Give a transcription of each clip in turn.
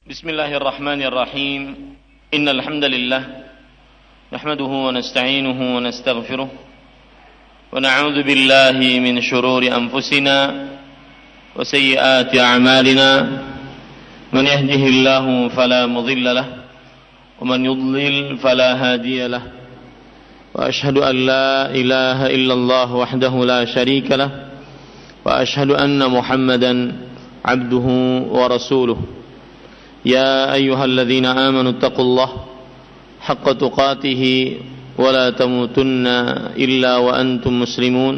بسم الله الرحمن الرحيم إن الحمد لله نحمده ونستعينه ونستغفره ونعوذ بالله من شرور أنفسنا وسيئات أعمالنا من يهده الله فلا مضل له ومن يضلل فلا هادي له وأشهد أن لا إله إلا الله وحده لا شريك له وأشهد أن محمدا عبده ورسوله يا أيها الذين آمنوا اتقوا الله حق تقاته ولا تموتن إلا وأنتم مسلمون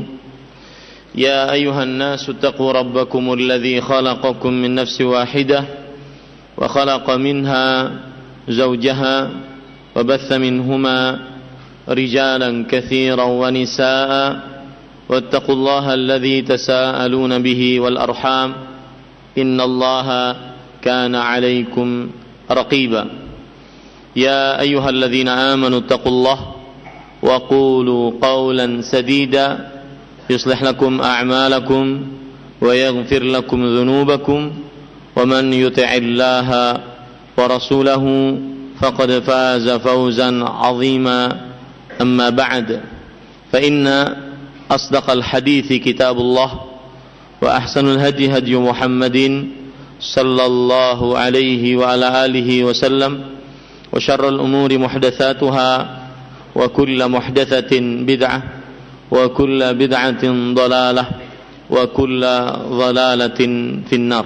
يا أيها الناس اتقوا ربكم الذي خلقكم من نفس واحدة وخلق منها زوجها وبث منهما رجالا كثيرا ونساء واتقوا الله الذي تساءلون به والأرحام إن الله كان عليكم رقيبا يا أيها الذين آمنوا اتقوا الله وقولوا قولا سديدا يصلح لكم أعمالكم ويغفر لكم ذنوبكم ومن يطع الله ورسوله فقد فاز فوزا عظيما أما بعد فإن أصدق الحديث كتاب الله وأحسن الهدي هدي محمد صلى الله عليه وعلى آله وسلم وشر الأمور محدثاتها وكل محدثة بدعة وكل بدعة ضلالة وكل ضلالة في النار.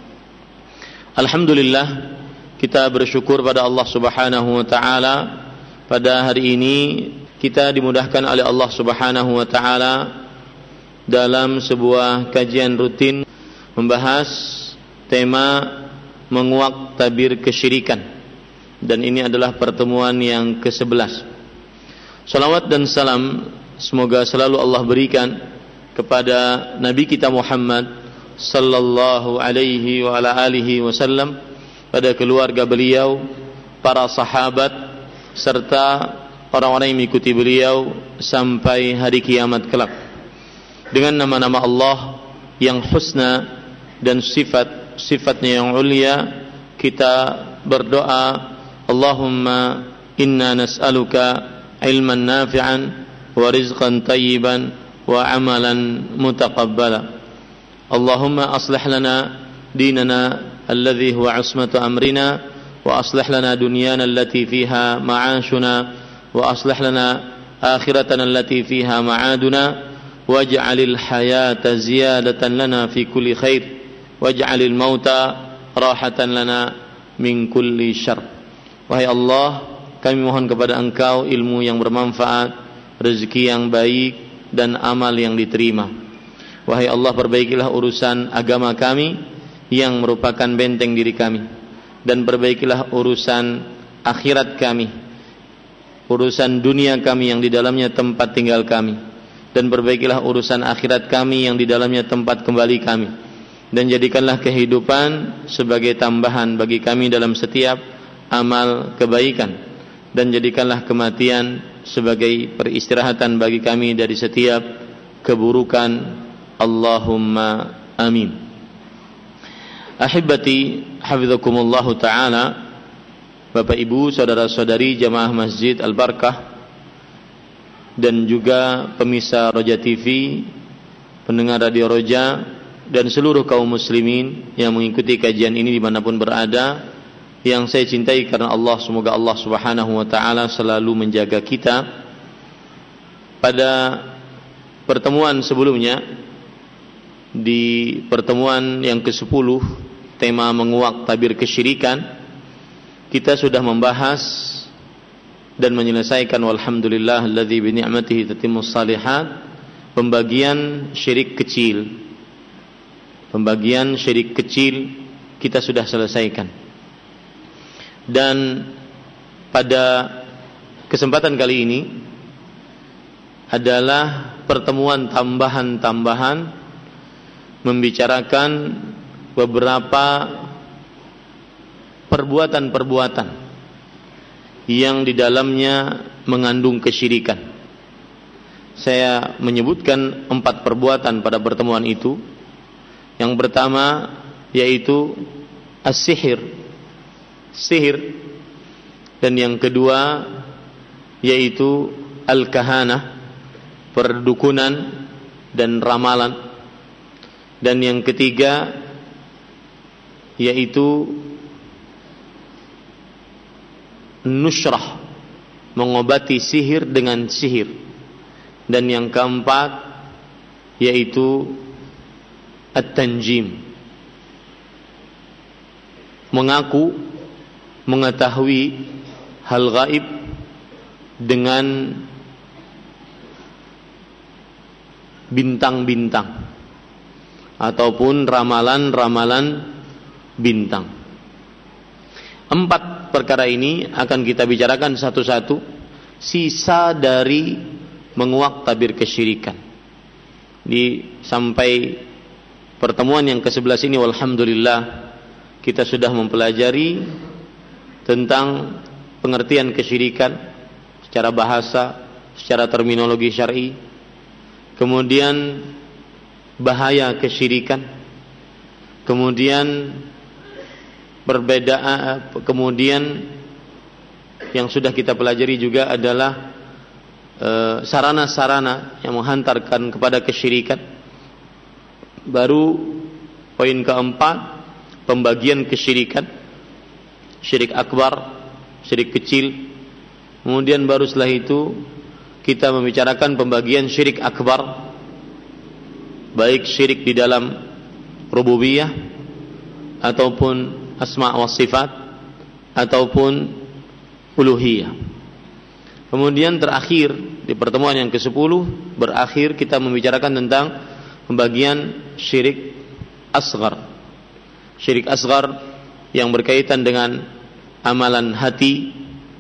Alhamdulillah, kita bersyukur pada Allah Subhanahu wa taala. Pada hari ini kita dimudahkan oleh Allah Subhanahu wa taala dalam sebuah kajian rutin membahas tema menguak tabir kesyirikan, dan ini adalah pertemuan yang ke-11. Salawat dan salam semoga selalu Allah berikan kepada Nabi kita Muhammad sallallahu alaihi wa ala alihi wasallam, pada keluarga beliau, para sahabat, serta orang-orang yang mengikuti beliau sampai hari kiamat kelak. Dengan nama-nama Allah yang husna dan sifatnya yang ulia, kita berdoa, Allahumma inna nas'aluka ilman nafi'an wa rizqan tayyiban wa amalan mutaqabbala. Allahumma aslih lana dinana alladhi huwa usmatu amrina wa aslih lana dunyana allati fiha ma'ashuna wa aslih lana akhiratana allati fiha ma'aduna waj'alil hayata ziyadatan lana fi kulli khair waj'alil mauta rahatan lana min kulli syarr. Wahai Allah, kami mohon kepada Engkau ilmu yang bermanfaat, rezeki yang baik, dan amal yang diterima. Wahai Allah, perbaikilah urusan agama kami yang merupakan benteng diri kami, dan perbaikilah urusan akhirat kami, urusan dunia kami yang di dalamnya tempat tinggal kami, dan perbaikilah urusan akhirat kami yang di dalamnya tempat kembali kami. Dan jadikanlah kehidupan sebagai tambahan bagi kami dalam setiap amal kebaikan, dan jadikanlah kematian sebagai peristirahatan bagi kami dari setiap keburukan. Allahumma amin. Ahibati hafizakumullahu ta'ala, Bapak Ibu, saudara-saudari jamaah Masjid Al-Barakah, dan juga pemirsa Roja TV, pendengar Radio Roja, dan seluruh kaum muslimin yang mengikuti kajian ini dimanapun berada, yang saya cintai karena Allah. Semoga Allah Subhanahu wa ta'ala selalu menjaga kita. Pada pertemuan sebelumnya, di pertemuan yang ke-10, tema menguak tabir kesyirikan, kita sudah membahas dan menyelesaikan, walhamdulillah alladzi bi ni'matihi tatimmus shalihat, pembagian syirik kecil. Pembagian syirik kecil kita sudah selesaikan. Dan pada kesempatan kali ini adalah pertemuan tambahan-tambahan membicarakan beberapa perbuatan-perbuatan yang di dalamnya mengandung kesyirikan. Saya menyebutkan 4 perbuatan pada pertemuan itu. Yang pertama yaitu as-sihir, sihir, dan yang kedua yaitu al-kahanah, perdukunan dan ramalan, dan yang ketiga yaitu nusrah, mengobati sihir dengan sihir, dan yang keempat yaitu at-tanjim, mengaku mengetahui hal gaib dengan bintang-bintang ataupun ramalan-ramalan bintang. 4 perkara ini akan kita bicarakan satu-satu, sisa dari menguak tabir kesyirikan. Sampai pertemuan yang ke-11 ini, walhamdulillah, kita sudah mempelajari tentang pengertian kesyirikan secara bahasa, secara terminologi syar'i, kemudian bahaya kesyirikan, kemudian perbedaan, kemudian yang sudah kita pelajari juga adalah sarana-sarana yang menghantarkan kepada kesyirikan. Baru poin keempat, pembagian kesyirikan, syirik akbar, syirik kecil. Kemudian baru setelah itu kita membicarakan pembagian syirik akbar, baik syirik di dalam rububiyah ataupun asma wa sifat ataupun uluhiyah. Kemudian terakhir di pertemuan yang ke-10 berakhir kita membicarakan tentang pembagian syirik asghar. Syirik asghar yang berkaitan dengan amalan hati,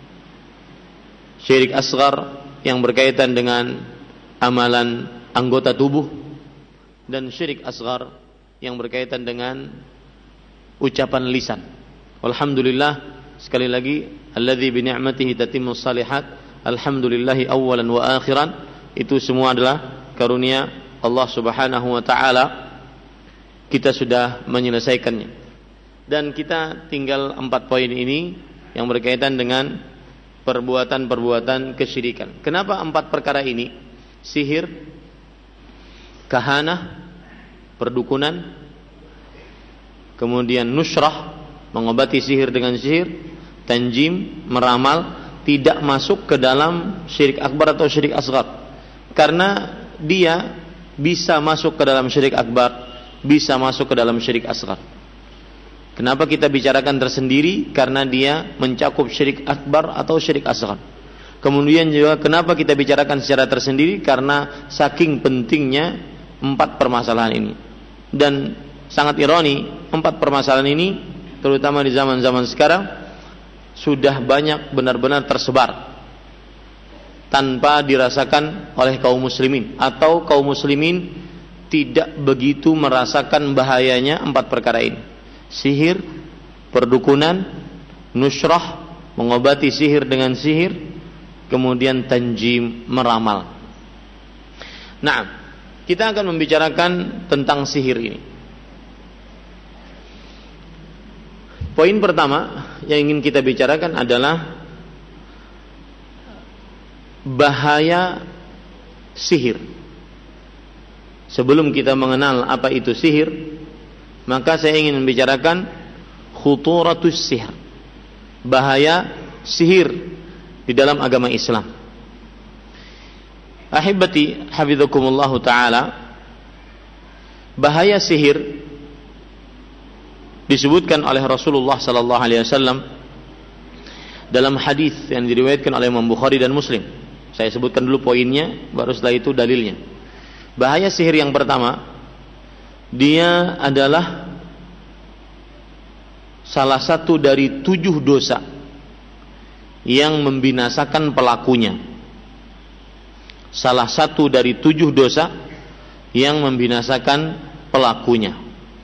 syirik asghar yang berkaitan dengan amalan anggota tubuh, dan syirik asghar yang berkaitan dengan ucapan lisan. Alhamdulillah, sekali lagi, alladzi bi ni'matihi tatimmus shalihat, alhamdulillahi awwalan wa akhiran, itu semua adalah karunia Allah Subhanahu wa taala. Kita sudah menyelesaikannya, dan kita tinggal 4 poin ini yang berkaitan dengan perbuatan-perbuatan kesyirikan. Kenapa 4 perkara ini? Sihir, kahanah, perdukunan, kemudian nusrah, mengobati sihir dengan sihir, tanjim, meramal, tidak masuk ke dalam syirik akbar atau syirik asghar. Karena dia bisa masuk ke dalam syirik akbar, bisa masuk ke dalam syirik asghar. Kenapa kita bicarakan tersendiri? Karena dia mencakup syirik akbar atau syirik asghar. Kemudian juga kenapa kita bicarakan secara tersendiri? Karena saking pentingnya 4 permasalahan ini. Dan sangat ironi, 4 permasalahan ini terutama di zaman-zaman sekarang sudah banyak benar-benar tersebar tanpa dirasakan oleh kaum muslimin, atau kaum muslimin tidak begitu merasakan bahayanya 4 perkara ini. Sihir, perdukunan, nusrah, mengobati sihir dengan sihir, kemudian tanjim, meramal. Nah, kita akan membicarakan tentang sihir ini. Poin pertama yang ingin kita bicarakan adalah bahaya sihir. Sebelum kita mengenal apa itu sihir, maka saya ingin membicarakan khuturatus sihir, bahaya sihir di dalam agama Islam. Ahibati hafizakumullahu ta'ala, bahaya sihir disebutkan oleh Rasulullah sallallahu alaihi wasallam dalam hadis yang diriwayatkan oleh Imam Bukhari dan Muslim. Saya sebutkan dulu poinnya, baru setelah itu dalilnya. Bahaya sihir yang pertama, dia adalah salah satu dari 7 dosa yang membinasakan pelakunya. Salah satu dari 7 dosa yang membinasakan pelakunya.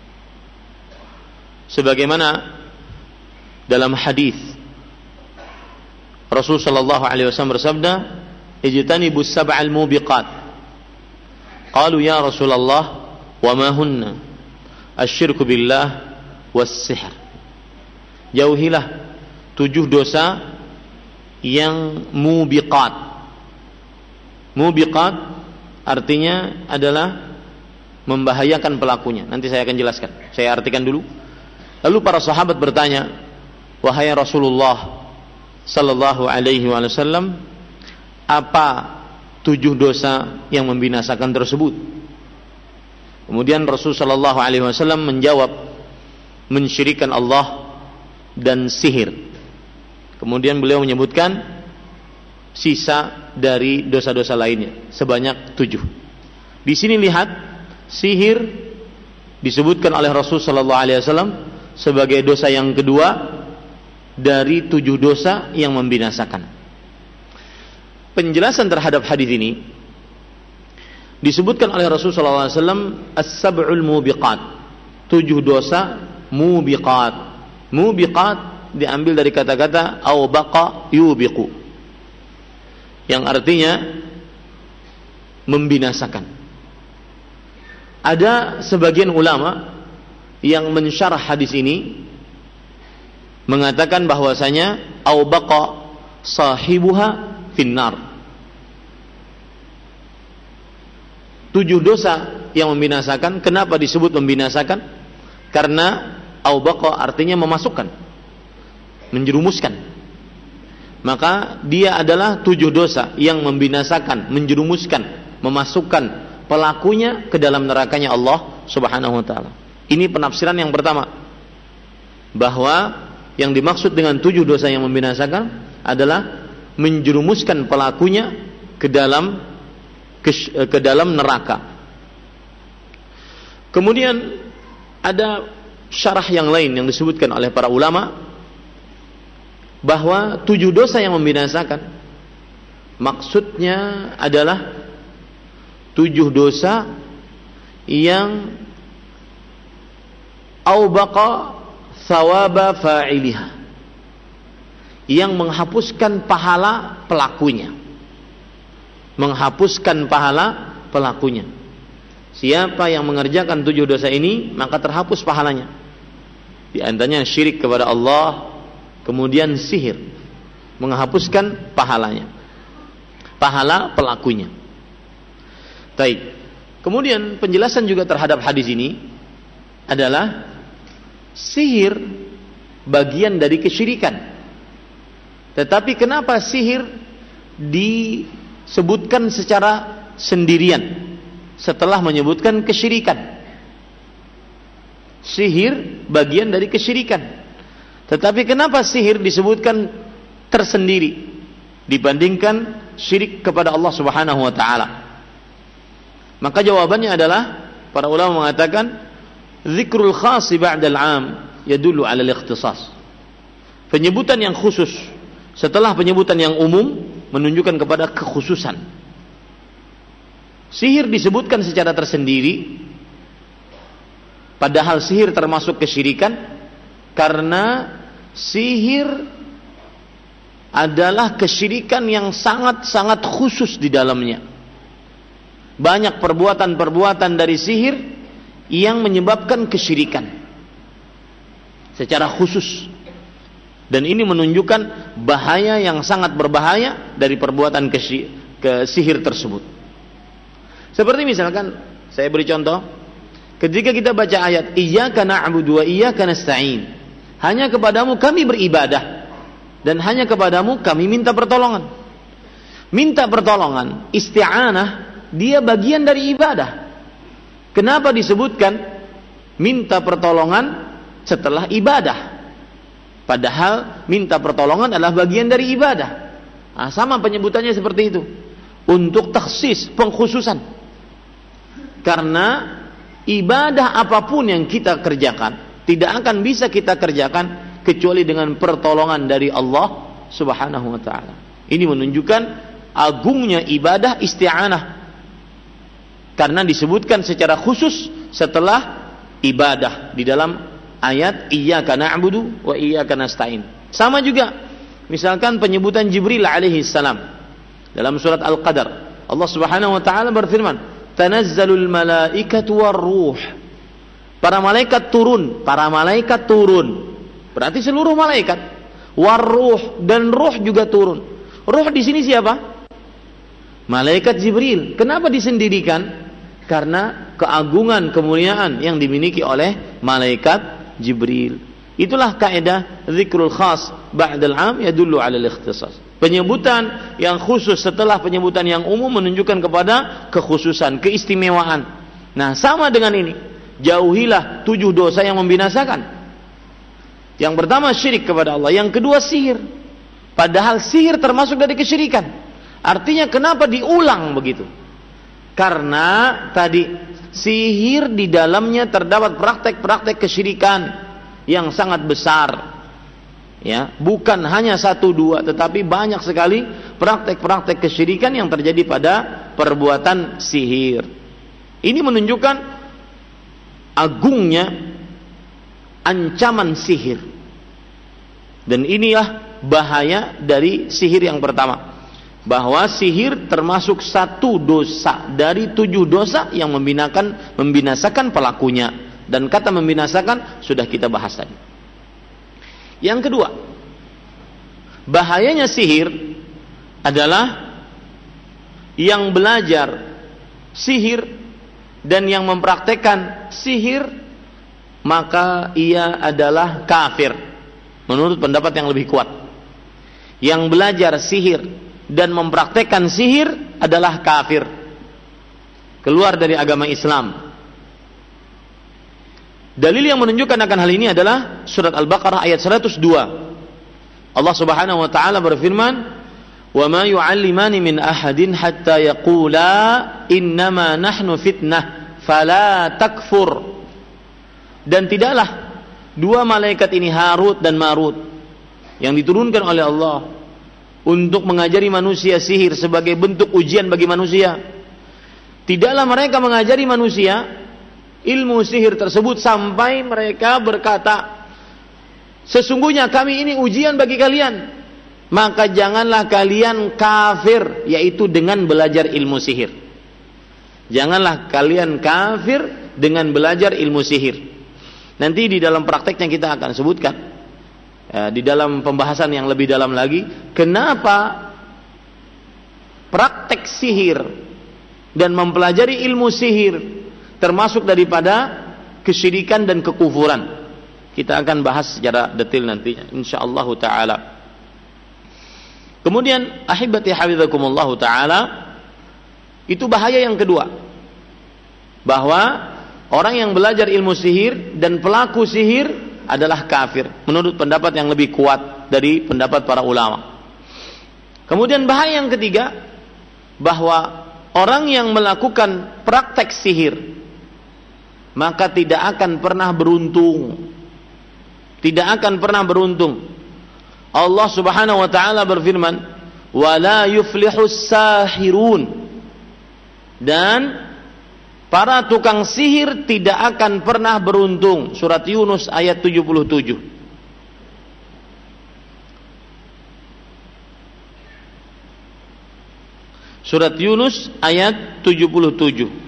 Sebagaimana dalam hadis Rasul sallallahu alaihi wasallam bersabda, "Ijtanibus sab'al mubiqat." Qalu ya Rasulullah, "Wa ma hunna?" Asyirku billah was-sihr. Jauhilah 7 dosa yang mubiqat. Mubiqat artinya adalah membahayakan pelakunya. Nanti saya akan jelaskan. Saya artikan dulu. Lalu para sahabat bertanya, wahai Rasulullah sallallahu alaihi wasallam, apa 7 dosa yang membinasakan tersebut? Kemudian Rasul sallallahu alaihi wasallam menjawab, mensyirikkan Allah dan sihir. Kemudian beliau menyebutkan sisa dari dosa-dosa lainnya sebanyak 7. Di sini lihat, sihir disebutkan oleh Rasul sallallahu alaihi wasallam sebagai dosa yang kedua dari 7 dosa yang membinasakan. Penjelasan terhadap hadis ini disebutkan oleh Rasul sallallahu alaihi wasallam as-sab'ul mubiqat. 7 dosa mubiqat. Mubiqat diambil dari kata-kata aubaqa yubiqu, yang artinya membinasakan. Ada sebagian ulama yang mensyarah hadis ini mengatakan bahwasanya aubaqa sahibuha finnar. 7 dosa yang membinasakan. Kenapa disebut membinasakan? Karena aubaqa artinya memasukkan, menjerumuskan. Maka dia adalah 7 dosa yang membinasakan, menjerumuskan, memasukkan pelakunya ke dalam nerakanya Allah Subhanahu wa taala. Ini penafsiran yang pertama, bahwa yang dimaksud dengan 7 dosa yang membinasakan adalah menjerumuskan pelakunya ke dalam neraka. Kemudian ada syarah yang lain yang disebutkan oleh para ulama, bahwa 7 dosa yang membinasakan maksudnya adalah 7 dosa yang aubaqa thawaba fa'iliha, yang menghapuskan pahala pelakunya. Menghapuskan pahala pelakunya. Siapa yang mengerjakan 7 dosa ini, maka terhapus pahalanya. Di antaranya syirik kepada Allah, kemudian sihir, menghapuskan pahalanya, pahala pelakunya. Baik. Kemudian penjelasan juga terhadap hadis ini adalah sihir bagian dari kesyirikan. Tetapi kenapa sihir disebutkan secara sendirian setelah menyebutkan kesyirikan? Sihir bagian dari kesyirikan. Tetapi kenapa sihir disebutkan tersendiri dibandingkan syirik kepada Allah Subhanahu wa taala? Maka jawabannya adalah, para ulama mengatakan, zikrul khasi ba'dal 'am yadullu 'ala al-ikhtisas. Penyebutan yang khusus setelah penyebutan yang umum menunjukkan kepada kekhususan. Sihir disebutkan secara tersendiri, padahal sihir termasuk kesyirikan, karena sihir adalah kesyirikan yang sangat-sangat khusus di dalamnya. Banyak perbuatan-perbuatan dari sihir yang menyebabkan kesyirikan secara khusus. Dan ini menunjukkan bahaya yang sangat berbahaya dari perbuatan sihir tersebut. Seperti misalkan, saya beri contoh, ketika kita baca ayat iyyaka na'budu wa iyyaka nasta'in, hanya kepadamu kami beribadah dan hanya kepadamu kami minta pertolongan. Minta pertolongan, isti'anah, dia bagian dari ibadah. Kenapa disebutkan minta pertolongan setelah ibadah? Padahal minta pertolongan adalah bagian dari ibadah. Nah, sama penyebutannya seperti itu. Untuk takhsis, pengkhususan. Karena ibadah apapun yang kita kerjakan tidak akan bisa kita kerjakan kecuali dengan pertolongan dari Allah Subhanahu wa taala. Ini menunjukkan agungnya ibadah isti'anah, karena disebutkan secara khusus setelah ibadah di dalam ayat iyyaka na'budu wa iyyaka nasta'in. Sama juga misalkan penyebutan Jibril alaihi salam dalam surat Al-Qadar. Allah Subhanahu wa taala berfirman, "Tanazzalul malaikatu war-ruh." Para malaikat turun, Berarti seluruh malaikat. Waruh, dan ruh juga turun. Ruh di sini siapa? Malaikat Jibril. Kenapa disendirikan? Karena keagungan, kemuliaan yang dimiliki oleh malaikat Jibril. Itulah kaidah zikrul khas ba'dal 'am yadullu 'ala al-ikhtisas. Penyebutan yang khusus setelah penyebutan yang umum menunjukkan kepada kekhususan, keistimewaan. Nah, sama dengan ini. Jauhilah 7 dosa yang membinasakan. Yang pertama syirik kepada Allah, yang kedua sihir. Padahal sihir termasuk dari kesyirikan. Artinya kenapa diulang begitu? Karena tadi sihir di dalamnya terdapat praktek-praktek kesyirikan yang sangat besar. Ya, bukan hanya 1-2 tetapi banyak sekali praktek-praktek kesyirikan yang terjadi pada perbuatan sihir. Ini menunjukkan agungnya ancaman sihir. Dan inilah bahaya dari sihir yang pertama. Bahwa sihir termasuk 1 dosa dari 7 dosa yang membinasakan pelakunya. Dan kata membinasakan sudah kita bahas tadi. Yang kedua, bahayanya sihir adalah yang belajar sihir dan yang mempraktekkan sihir, maka ia adalah kafir menurut pendapat yang lebih kuat. Yang belajar sihir dan mempraktekkan sihir adalah kafir, keluar dari agama Islam. Dalil yang menunjukkan akan hal ini adalah surat Al-Baqarah ayat 102. Allah Subhanahu wa taala berfirman, "Wa ma yu'allimani min ahadin hatta yaqula innama nahnu fitnah fala takfur." Dan tidaklah 2 malaikat ini, Harut dan Marut, yang diturunkan oleh Allah untuk mengajari manusia sihir sebagai bentuk ujian bagi manusia. Tidaklah mereka mengajari manusia ilmu sihir tersebut sampai mereka berkata, sesungguhnya kami ini ujian bagi kalian, maka janganlah kalian kafir, yaitu dengan belajar ilmu sihir. Janganlah kalian kafir dengan belajar ilmu sihir. Nanti di dalam prakteknya kita akan sebutkan, di dalam pembahasan yang lebih dalam lagi, kenapa praktek sihir dan mempelajari ilmu sihir termasuk daripada kesyirikan dan kekufuran. Kita akan bahas secara detail nantinya insyaallah taala. Kemudian ahibati hafizakumullah taala, itu bahaya yang kedua, bahwa orang yang belajar ilmu sihir dan pelaku sihir adalah kafir menurut pendapat yang lebih kuat dari pendapat para ulama. Kemudian bahaya yang ketiga, bahwa orang yang melakukan praktek sihir maka tidak akan pernah beruntung. Tidak akan pernah beruntung. Allah Subhanahu wa taala berfirman, "Wa la yuflihus sahirun." Dan para tukang sihir tidak akan pernah beruntung. Surat Yunus ayat 77. Surat Yunus ayat 77.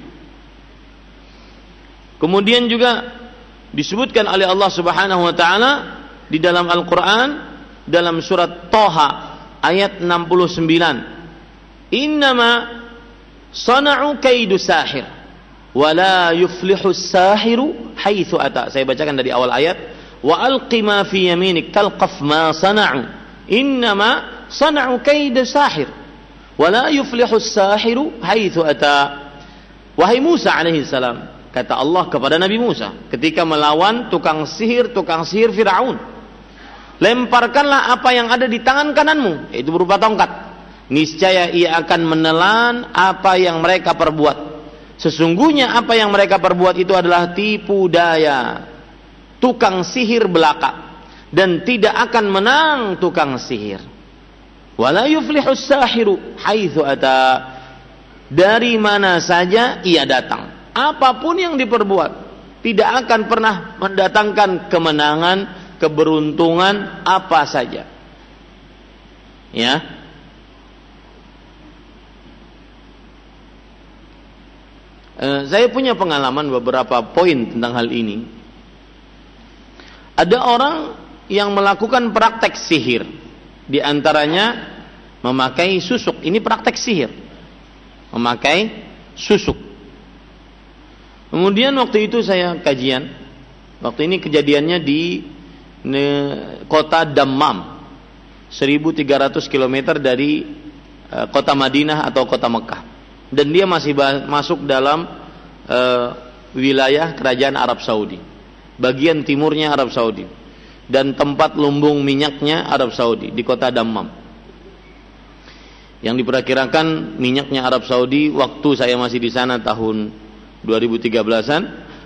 Kemudian juga disebutkan oleh Allah Subhanahu wa taala di dalam Al-Qur'an dalam surat Thaha ayat 69. Innama sana'u kaidu sahir wa la yuflihu sahiru haitsu ata. Saya bacakan dari awal ayat, wa alqi ma fi yaminik talqaf ma sana'u innama sana'u kaidu sahir wa la yuflihu sahiru haitsu ata. Wahai Musa alaihi salam, kata Allah kepada Nabi Musa ketika melawan tukang sihir Firaun, lemparkanlah apa yang ada di tangan kananmu, yaitu berupa tongkat. Niscaya ia akan menelan apa yang mereka perbuat. Sesungguhnya apa yang mereka perbuat itu adalah tipu daya tukang sihir belaka, dan tidak akan menang tukang sihir. Wala yuflihus sahiru haitsu ata. Dari mana saja ia datang, apapun yang diperbuat tidak akan pernah mendatangkan kemenangan, keberuntungan apa saja. Ya. Saya punya pengalaman beberapa poin tentang hal ini. Ada orang yang melakukan praktek sihir. Di antaranya memakai susuk. Ini praktek sihir. Memakai susuk. Kemudian waktu itu saya kajian. Waktu ini kejadiannya di kota Dammam, 1.300 km dari kota Madinah atau kota Mekah. Dan dia masih masuk dalam wilayah kerajaan Arab Saudi, bagian timurnya Arab Saudi, dan tempat lumbung minyaknya Arab Saudi di kota Dammam. Yang diperkirakan minyaknya Arab Saudi waktu saya masih di sana tahun 2013-an,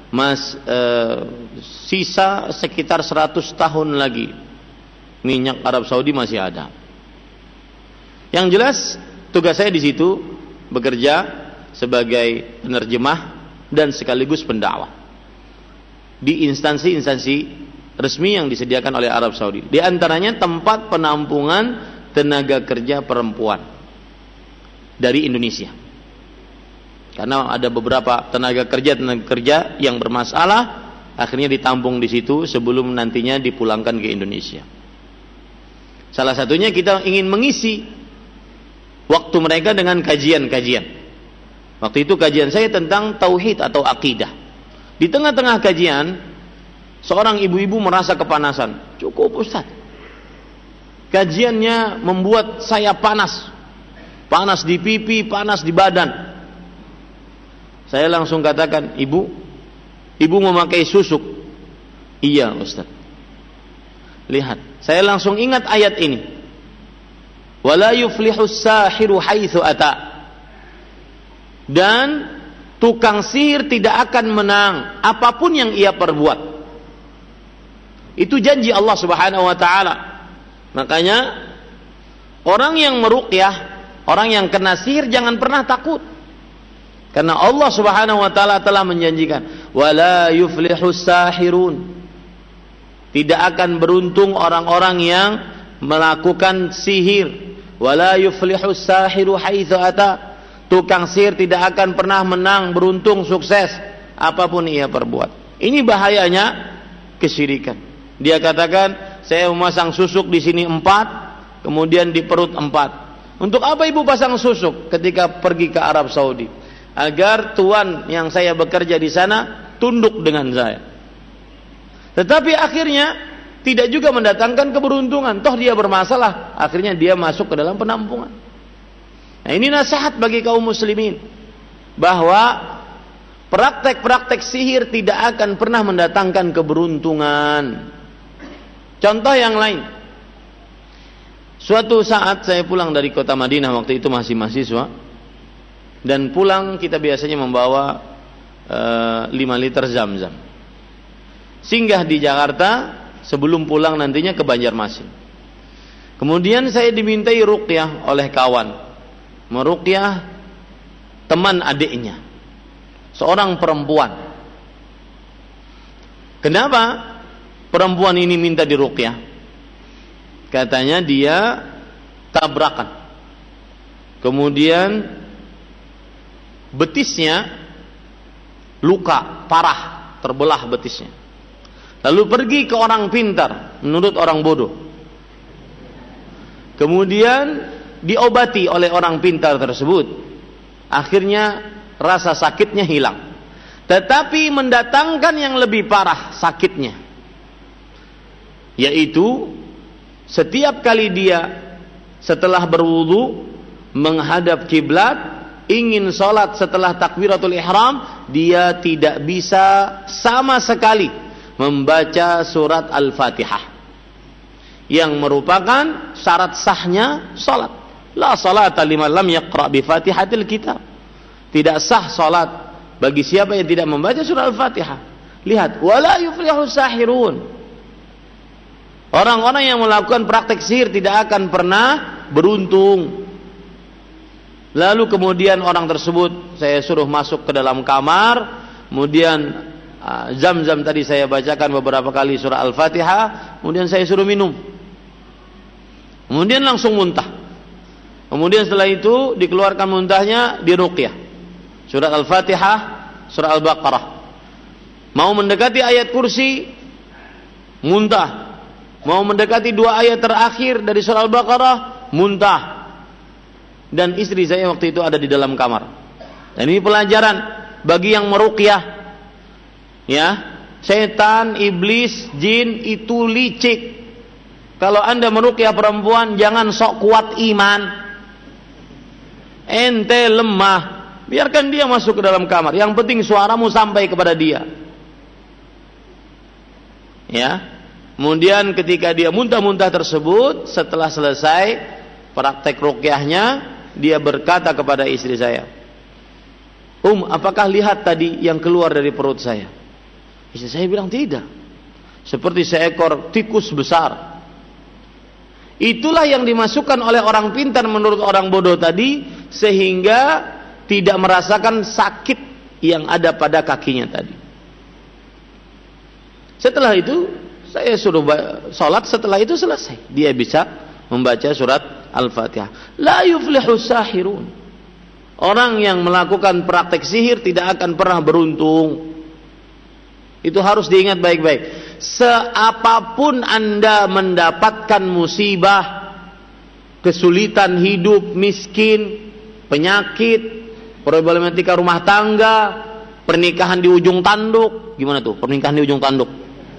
sisa sekitar 100 tahun lagi minyak Arab Saudi masih ada. Yang jelas tugas saya di situ bekerja sebagai penerjemah dan sekaligus pendakwah di instansi-instansi resmi yang disediakan oleh Arab Saudi. Di antaranya tempat penampungan tenaga kerja perempuan dari Indonesia. Karena ada beberapa tenaga kerja yang bermasalah, akhirnya ditampung di situ sebelum nantinya dipulangkan ke Indonesia. Salah satunya kita ingin mengisi waktu mereka dengan kajian-kajian. Waktu itu kajian saya tentang tauhid atau akidah. Di tengah-tengah kajian, seorang ibu-ibu merasa kepanasan. Cukup Ustaz, kajiannya membuat saya panas. Panas di pipi, panas di badan. Saya langsung katakan, ibu memakai susuk. Iya Ustaz. Lihat, saya langsung ingat ayat ini. Wala yuflihus sahiru haitsu ata. Dan tukang sihir tidak akan menang apapun yang ia perbuat. Itu janji Allah Subhanahu wa taala. Makanya orang yang meruqyah, orang yang kena sihir jangan pernah takut. Karena Allah Subhanahu wa taala telah menjanjikan, wala yuflihus sahirun. Tidak akan beruntung orang-orang yang melakukan sihir. Wala yuflihus sahiru haitsu ata. Tukang sihir tidak akan pernah menang, beruntung, sukses apapun ia perbuat. Ini bahayanya kesyirikan. Dia katakan, saya memasang susuk di sini 4, kemudian di perut 4. Untuk apa ibu pasang susuk ketika pergi ke Arab Saudi? Agar tuan yang saya bekerja di sana tunduk dengan saya. Tetapi akhirnya tidak juga mendatangkan keberuntungan. Toh dia bermasalah, akhirnya dia masuk ke dalam penampungan. Nah, ini nasihat bagi kaum muslimin, bahwa praktek-praktek sihir tidak akan pernah mendatangkan keberuntungan. Contoh yang lain. Suatu saat saya pulang dari kota Madinah, waktu itu masih mahasiswa, dan pulang kita biasanya membawa 5 liter Zam-Zam. Singgah di Jakarta sebelum pulang nantinya ke Banjarmasin. Kemudian saya dimintai ruqyah oleh kawan, meruqyah teman adiknya, seorang perempuan. Kenapa perempuan ini minta diruqyah? Katanya dia tabrakan, kemudian betisnya luka parah, terbelah betisnya. Lalu pergi ke orang pintar, menurut orang bodoh. Kemudian diobati oleh orang pintar tersebut. Akhirnya rasa sakitnya hilang. Tetapi mendatangkan yang lebih parah sakitnya. Yaitu setiap kali dia setelah berwudu menghadap kiblat, ingin sholat setelah takbiratul ihram, dia tidak bisa sama sekali membaca surat Al-Fatihah, yang merupakan syarat sahnya sholat. La salata liman lam yaqra bi Fatihatil kitab. Tidak sah salat bagi siapa yang tidak membaca surah Al-Fatihah. Lihat, wala yuflihus sahirun. Orang-orang yang melakukan praktek sihir tidak akan pernah beruntung. Lalu kemudian orang tersebut saya suruh masuk ke dalam kamar, kemudian Zam-Zam tadi saya bacakan beberapa kali surah Al-Fatihah, kemudian saya suruh minum. Kemudian langsung muntah. Kemudian setelah itu dikeluarkan muntahnya, diruqyah. Surat Al-Fatihah, surah Al-Baqarah. Mau mendekati ayat kursi, muntah. mau mendekati 2 ayat terakhir dari surah Al-Baqarah, muntah. Dan istri saya waktu itu ada di dalam kamar. Dan ini pelajaran bagi yang meruqyah. Ya, setan, iblis, jin itu licik. Kalau Anda meruqyah perempuan, jangan sok kuat iman. Ente lemah, biarkan dia masuk ke dalam kamar. Yang penting suaramu sampai kepada dia. Ya. Kemudian ketika dia muntah-muntah tersebut, setelah selesai praktek ruqyahnya, dia berkata kepada istri saya, apakah lihat tadi yang keluar dari perut saya? Istri saya bilang, tidak. Seperti seekor tikus besar. Itulah yang dimasukkan oleh orang pintar menurut orang bodoh tadi, sehingga tidak merasakan sakit yang ada pada kakinya tadi. Setelah itu saya suruh sholat, setelah itu selesai. Dia bisa membaca surat Al-Fatihah. La yuflihu sahirun. Orang yang melakukan praktek sihir tidak akan pernah beruntung. Itu harus diingat baik-baik. Seapapun Anda mendapatkan musibah, kesulitan hidup, miskin, penyakit, problematika rumah tangga, pernikahan di ujung tanduk. Gimana tuh? Pernikahan di ujung tanduk.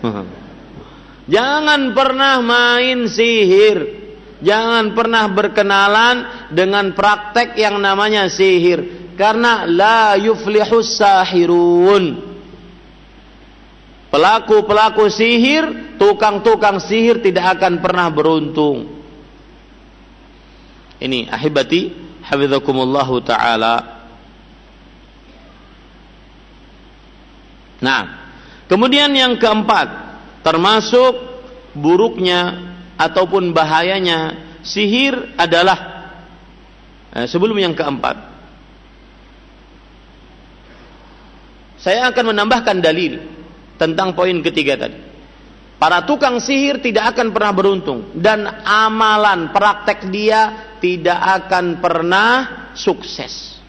Jangan pernah main sihir. Jangan pernah berkenalan dengan praktek yang namanya sihir. Karena la yuflihus sahirun. Pelaku-pelaku sihir, tukang-tukang sihir tidak akan pernah beruntung. Ini ahibati, hafizakumullahu ta'ala. Nah, kemudian yang keempat, termasuk buruknya ataupun bahayanya sihir adalah sebelum yang keempat, saya akan menambahkan dalil tentang poin ketiga tadi. Para tukang sihir tidak akan pernah beruntung, dan amalan praktek dia tidak akan pernah sukses.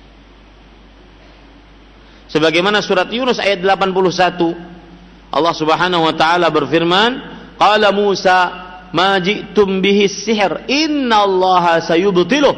Sebagaimana surat Yunus ayat 81, Allah Subhanahu wa taala berfirman, qala Musa ma ji'tum bihi sihr innallaha sayubtiluh.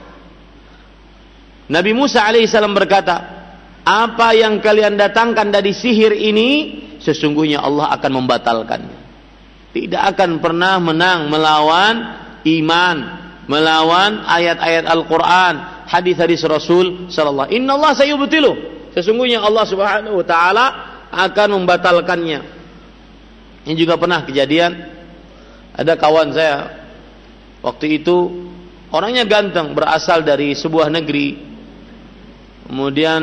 Nabi Musa alaihissalam berkata, apa yang kalian datangkan dari sihir ini sesungguhnya Allah akan membatalkannya. Tidak akan pernah menang melawan iman, melawan ayat-ayat Al-Qur'an, hadis-hadis Rasul sallallahu. Innallaha sayubtiluh. Sesungguhnya Allah Subhanahu wa taala akan membatalkannya. Ini juga pernah kejadian. Ada kawan saya waktu itu, orangnya ganteng, berasal dari sebuah negeri. Kemudian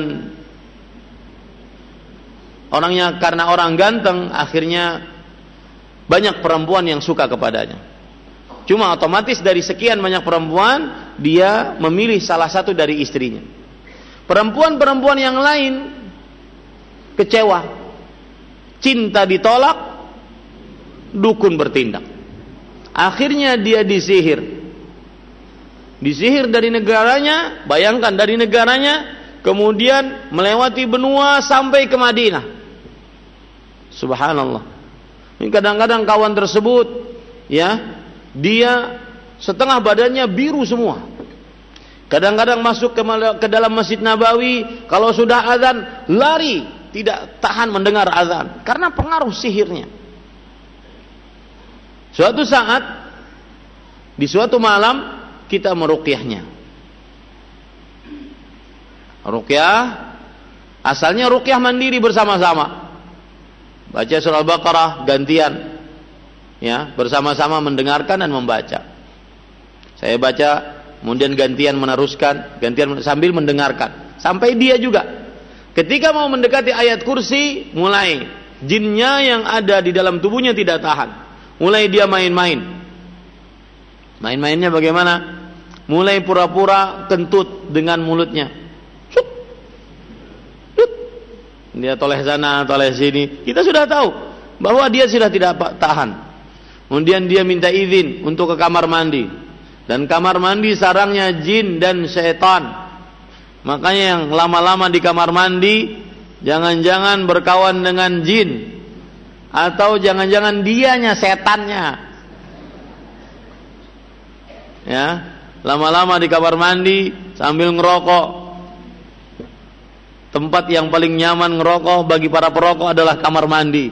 orangnya karena orang ganteng, akhirnya banyak perempuan yang suka kepadanya. Cuma otomatis dari sekian banyak perempuan, dia memilih salah satu dari istrinya. Perempuan-perempuan yang lain kecewa, cinta ditolak, dukun bertindak. Akhirnya dia disihir dari negaranya. Bayangkan, dari negaranya kemudian melewati benua sampai ke Madinah. Subhanallah. Ini kadang-kadang kawan tersebut, ya, dia setengah badannya biru semua. Kadang-kadang masuk ke dalam Masjid Nabawi, kalau sudah azan lari, tidak tahan mendengar azan karena pengaruh sihirnya. Suatu saat di suatu malam kita meruqyahnya. Ruqyah asalnya ruqyah mandiri bersama-sama. Baca surah Al-Baqarah gantian, ya, bersama-sama mendengarkan dan membaca. Saya baca, kemudian gantian meneruskan, gantian sambil mendengarkan, sampai dia juga. Ketika mau mendekati ayat kursi, mulai jinnya yang ada di dalam tubuhnya tidak tahan. Mulai dia main-main. Main-mainnya bagaimana? Mulai pura-pura kentut dengan mulutnya. Dia toleh sana, toleh sini. Kita sudah tahu bahwa dia sudah tidak tahan. Kemudian dia minta izin untuk ke kamar mandi. Dan kamar mandi sarangnya jin dan setan. Makanya yang lama-lama di kamar mandi, jangan-jangan berkawan dengan jin. Atau jangan-jangan dianya setannya. Ya, lama-lama di kamar mandi sambil ngerokok. Tempat yang paling nyaman ngerokok bagi para perokok adalah kamar mandi.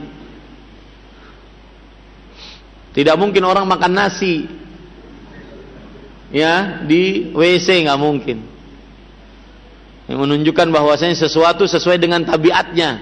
Tidak mungkin orang makan nasi ya di WC, nggak mungkin. Yang menunjukkan bahwasanya sesuatu sesuai dengan tabiatnya.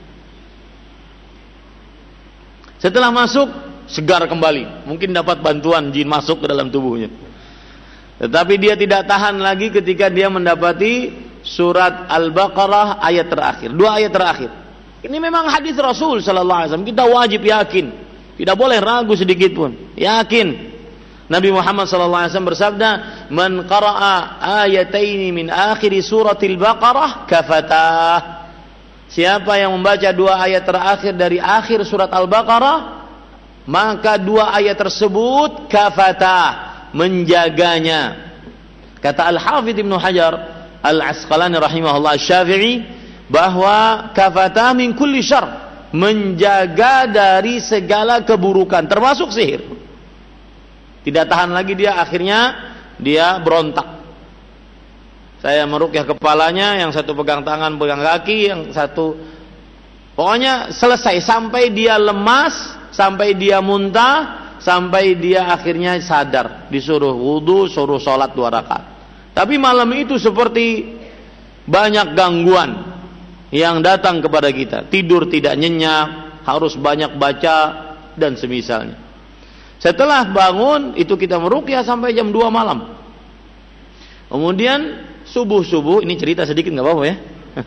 Setelah masuk segar kembali, mungkin dapat bantuan jin masuk ke dalam tubuhnya. Tetapi dia tidak tahan lagi ketika dia mendapati surat Al-Baqarah ayat terakhir, 2 ayat terakhir. Ini memang hadis Rasul sallallahu alaihi wasallam, kita wajib yakin. Tidak boleh ragu sedikit pun. Yakin. Nabi Muhammad sallallahu alaihi wasallam bersabda, "Man qara'a ayataini min akhir suratil Baqarah kafatah." Siapa yang membaca 2 ayat terakhir dari akhir surat Al-Baqarah, maka 2 ayat tersebut kafatah, menjaganya. Kata Al-Hafidz Ibnu Hajar Al-Asqalani rahimahullah Syafi'i, bahwa kafatah min kulli syarr, menjaga dari segala keburukan termasuk sihir. Tidak tahan lagi dia, akhirnya dia berontak. Saya meruqyah kepalanya, yang satu pegang tangan, pegang kaki, yang satu pokoknya selesai sampai dia lemas, sampai dia muntah, sampai dia akhirnya sadar. Disuruh wudu, suruh sholat 2 rakaat. Tapi malam itu seperti banyak gangguan yang datang kepada kita. Tidur tidak nyenyak, harus banyak baca dan semisalnya. Setelah bangun itu kita meruqyah sampai jam 2 malam. Kemudian subuh-subuh, ini cerita sedikit nggak apa-apa ya.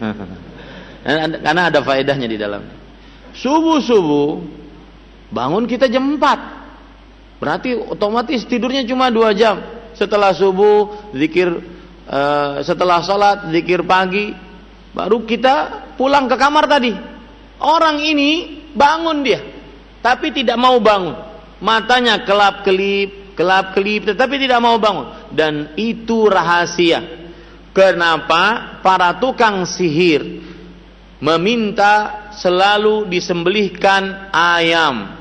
Karena ada faedahnya di dalam. Subuh-subuh bangun kita jam 4. Berarti otomatis tidurnya cuma 2 jam. Setelah subuh zikir, setelah sholat zikir pagi, baru kita pulang ke kamar tadi. Orang ini bangun dia, tapi tidak mau bangun. Matanya kelap-kelip, tetapi tidak mau bangun. Dan itu rahasia kenapa para tukang sihir meminta selalu disembelihkan ayam.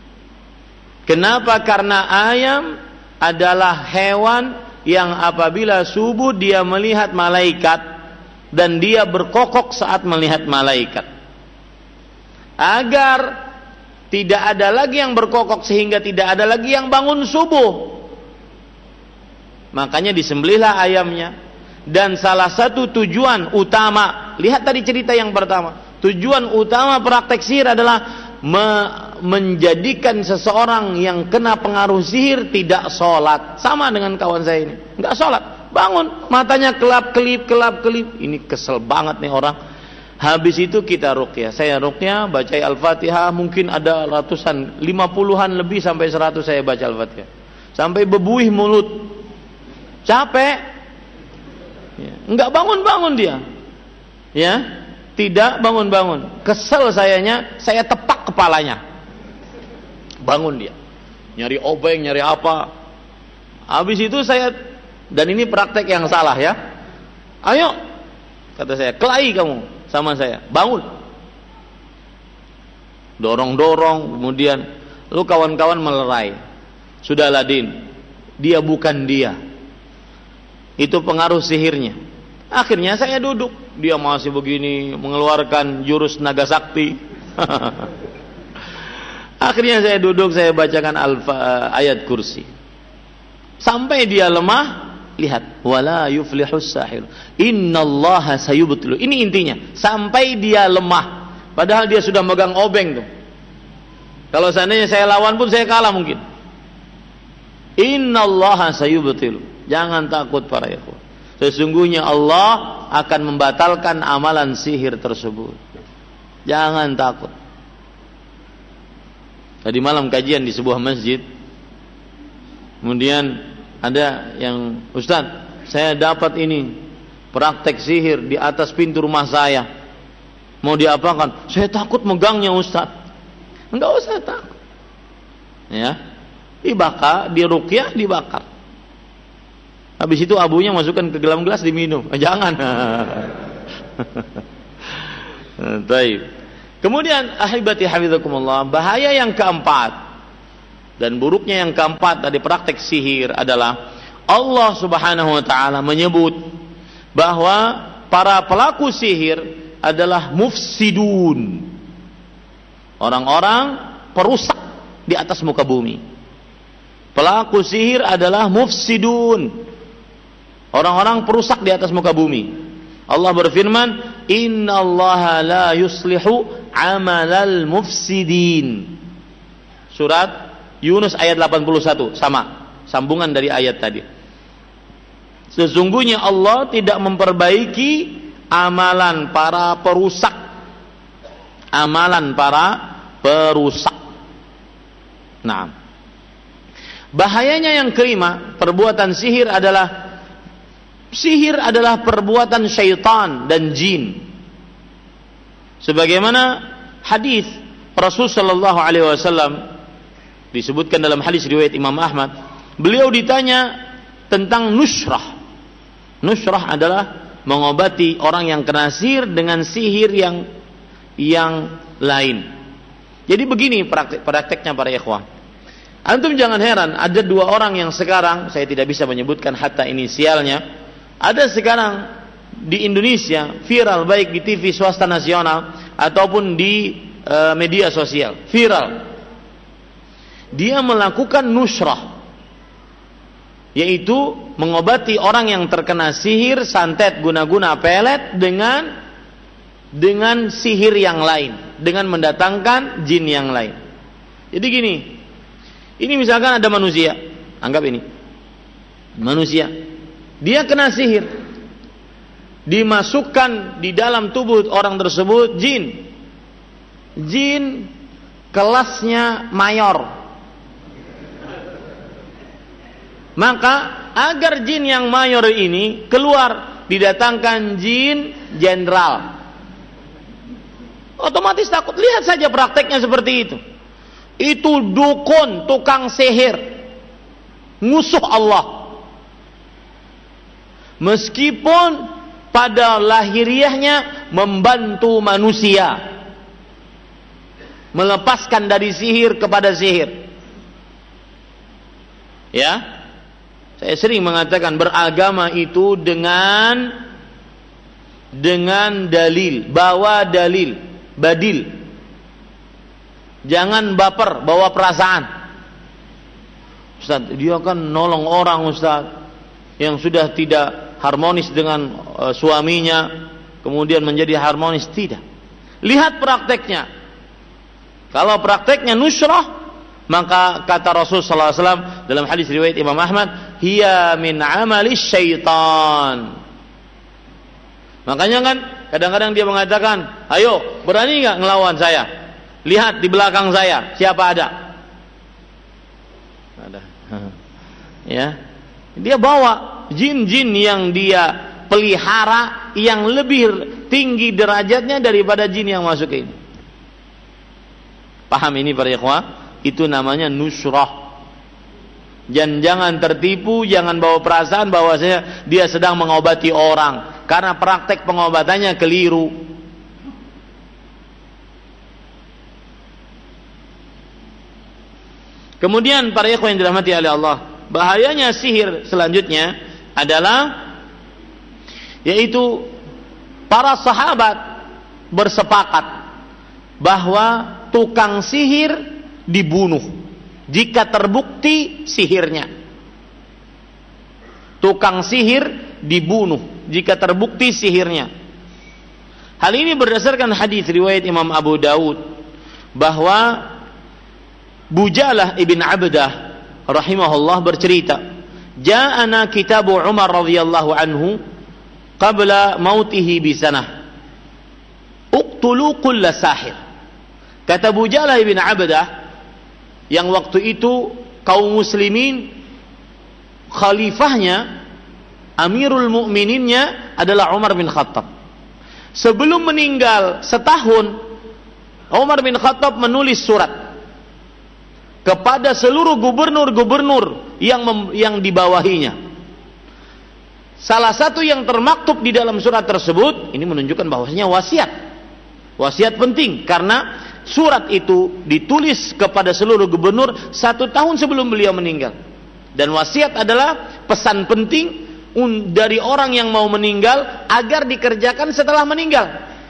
Kenapa? Karena ayam adalah hewan yang apabila subuh dia melihat malaikat dan dia berkokok saat melihat malaikat. Agar tidak ada lagi yang berkokok sehingga tidak ada lagi yang bangun subuh, makanya disembelihlah ayamnya. Dan salah satu tujuan utama, lihat tadi cerita yang pertama, tujuan utama praktek sihir adalah menjadikan seseorang yang kena pengaruh sihir tidak sholat. Sama dengan kawan saya ini, nggak sholat, bangun matanya kelap-kelip. Ini kesel banget nih orang. Habis itu kita ruqyah, saya ruqyah, baca Al-Fatihah, mungkin ada ratusan, 50-an lebih sampai 100 saya baca Al-Fatihah, sampai bebuih mulut, capek, nggak bangun-bangun dia, ya, tidak bangun-bangun. Kesel sayanya, saya tepak kepalanya, bangun dia, nyari obeng, nyari apa. Habis itu saya, dan ini praktek yang salah ya, ayo, kata saya, kelahi kamu sama saya, bangun, dorong-dorong, kemudian lu kawan-kawan melerai, sudahlah Din, dia bukan dia, itu pengaruh sihirnya. Akhirnya saya duduk, dia masih begini mengeluarkan jurus naga sakti. Akhirnya saya duduk, saya bacakan ayat kursi sampai dia lemah. Lihat, wala yuflihus sahir, innallaha sayubtilu. Ini intinya, sampai dia lemah, padahal dia sudah megang obeng tuh. Kalau seandainya saya lawan pun saya kalah mungkin. Innallaha sayubtilu, jangan takut para ikhwan, sesungguhnya Allah akan membatalkan amalan sihir tersebut. Jangan takut. Tadi malam kajian di sebuah masjid, kemudian ada yang, Ustaz, saya dapat ini praktek sihir di atas pintu rumah saya, mau diapakan? Saya takut megangnya Ustaz. Enggak usah takut, ya, dibakar, diruqyah, dibakar. Habis itu abunya masukkan ke dalam gelas, diminum. Jangan. Baik. Kemudian ahibati hafizakumullah, bahaya yang keempat dan buruknya yang keempat dari praktek sihir adalah Allah Subhanahu wa taala menyebut bahwa para pelaku sihir adalah mufsidun, orang-orang perusak di atas muka bumi. Pelaku sihir adalah mufsidun, orang-orang perusak di atas muka bumi. Allah berfirman, innallaha la yuslihu amalal mufsidin. Surat Yunus ayat 81, sama, sambungan dari ayat tadi. Sesungguhnya Allah tidak memperbaiki amalan para perusak. Amalan para perusak. Nah, bahayanya yang kelima, perbuatan sihir adalah perbuatan syaitan dan jin. Sebagaimana hadis Rasul sallallahu alaihi wasallam disebutkan dalam hadis riwayat Imam Ahmad, beliau ditanya tentang nusrah. Nusrah adalah mengobati orang yang kena sihir dengan sihir yang lain. Jadi begini prakteknya para ikhwah. Antum jangan heran, ada dua orang yang sekarang, saya tidak bisa menyebutkan hatta inisialnya, ada sekarang di Indonesia viral, baik di TV swasta nasional ataupun di media sosial, viral. Dia melakukan nusrah, yaitu mengobati orang yang terkena sihir santet guna-guna pelet dengan sihir yang lain, dengan mendatangkan jin yang lain. Jadi gini, ini misalkan ada manusia, anggap ini manusia, dia kena sihir, dimasukkan di dalam tubuh orang tersebut jin kelasnya mayor. Maka agar jin yang mayor ini keluar, didatangkan jin jenderal. Otomatis takut. Lihat saja prakteknya seperti itu. Itu dukun, tukang sihir, musuh Allah. Meskipun pada lahiriahnya membantu manusia melepaskan dari sihir kepada sihir. Ya, saya sering mengatakan beragama itu dengan dalil, bawa dalil, badil. Jangan baper, bawa perasaan. Ustaz, dia kan nolong orang, Ustaz, yang sudah tidak harmonis dengan suaminya, kemudian menjadi harmonis. Tidak. Lihat prakteknya. Kalau prakteknya nusrah, maka kata Rasul sallallahu alaihi wasallam dalam hadis riwayat Imam Ahmad, hiya min amali syaitan. Makanya kan kadang-kadang dia mengatakan, ayo, berani enggak ngelawan saya? Lihat di belakang saya, siapa ada? Ada. Ya. Dia bawa jin-jin yang dia pelihara yang lebih tinggi derajatnya daripada jin yang masuk ke ini. Paham ini para ikhwah? Itu namanya nusrah. Jangan tertipu, jangan bawa perasaan bahwasanya dia sedang mengobati orang, karena praktek pengobatannya keliru. Kemudian para ikhwan yang dirahmati oleh Allah, bahayanya sihir selanjutnya adalah, yaitu para sahabat bersepakat bahwa tukang sihir dibunuh jika terbukti sihirnya. Tukang sihir dibunuh jika terbukti sihirnya. Hal ini berdasarkan hadis riwayat Imam Abu Daud bahwa Bujalah ibn Abdah rahimahullah bercerita, ja'ana kitabu Umar radhiyallahu anhu qabla mautihi bisanah, uqtulu kulla sahir. Kata Bujalah ibn Abdah, yang waktu itu kaum muslimin khalifahnya, amirul mukmininnya adalah Umar bin Khattab. Sebelum meninggal setahun, Umar bin Khattab menulis surat kepada seluruh gubernur-gubernur yang dibawahinya. Salah satu yang termaktub di dalam surat tersebut, ini menunjukkan bahwasanya wasiat penting, karena surat itu ditulis kepada seluruh gubernur 1 tahun sebelum beliau meninggal. Dan wasiat adalah pesan penting dari orang yang mau meninggal agar dikerjakan setelah meninggal.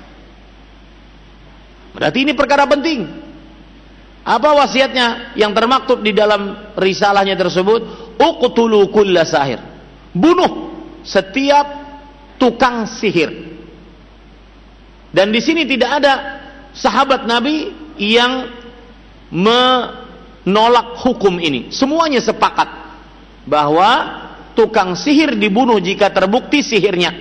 Berarti ini perkara penting. Apa wasiatnya yang termaktub di dalam risalahnya tersebut? Uqtulu kulla sahir. Bunuh setiap tukang sihir. Dan di sini tidak ada sahabat Nabi yang menolak hukum ini. Semuanya sepakat bahwa tukang sihir dibunuh jika terbukti sihirnya.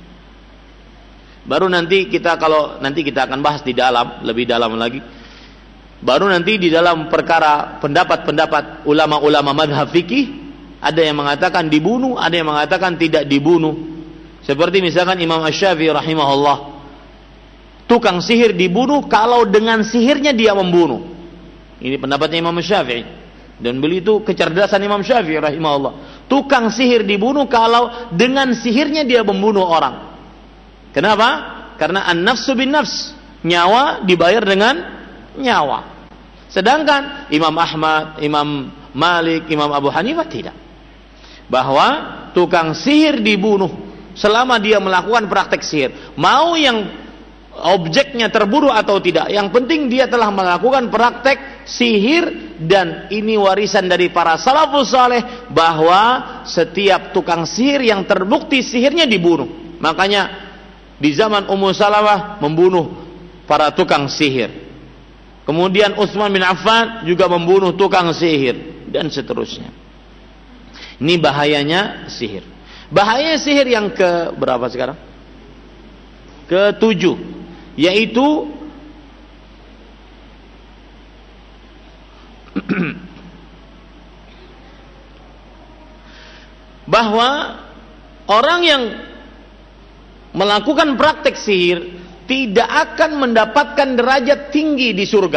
Baru nanti kita akan bahas di dalam, lebih dalam lagi. Baru nanti di dalam perkara pendapat-pendapat ulama-ulama madhab fikih, ada yang mengatakan dibunuh, ada yang mengatakan tidak dibunuh. Seperti misalkan Imam Asy-Syafi'i rahimahullah, tukang sihir dibunuh kalau dengan sihirnya dia membunuh. Ini pendapatnya Imam Syafi'i. Dan beliau itu kecerdasan Imam Syafi'i rahimahullah. Tukang sihir dibunuh kalau dengan sihirnya dia membunuh orang. Kenapa? Karena an-nafsu bin nafs. Nyawa dibayar dengan nyawa. Sedangkan Imam Ahmad, Imam Malik, Imam Abu Hanifah tidak. Bahwa tukang sihir dibunuh selama dia melakukan praktek sihir. Mau yang objeknya terbunuh atau tidak, yang penting dia telah melakukan praktek sihir. Dan ini warisan dari para salafus saleh, bahwa setiap tukang sihir yang terbukti sihirnya dibunuh. Makanya di zaman Ummu Salamah membunuh para tukang sihir. Kemudian Utsman bin Affan juga membunuh tukang sihir, dan seterusnya. Ini bahayanya sihir. Bahaya sihir yang ke berapa sekarang? Ke-7, yaitu bahwa orang yang melakukan praktek sihir tidak akan mendapatkan derajat tinggi di surga.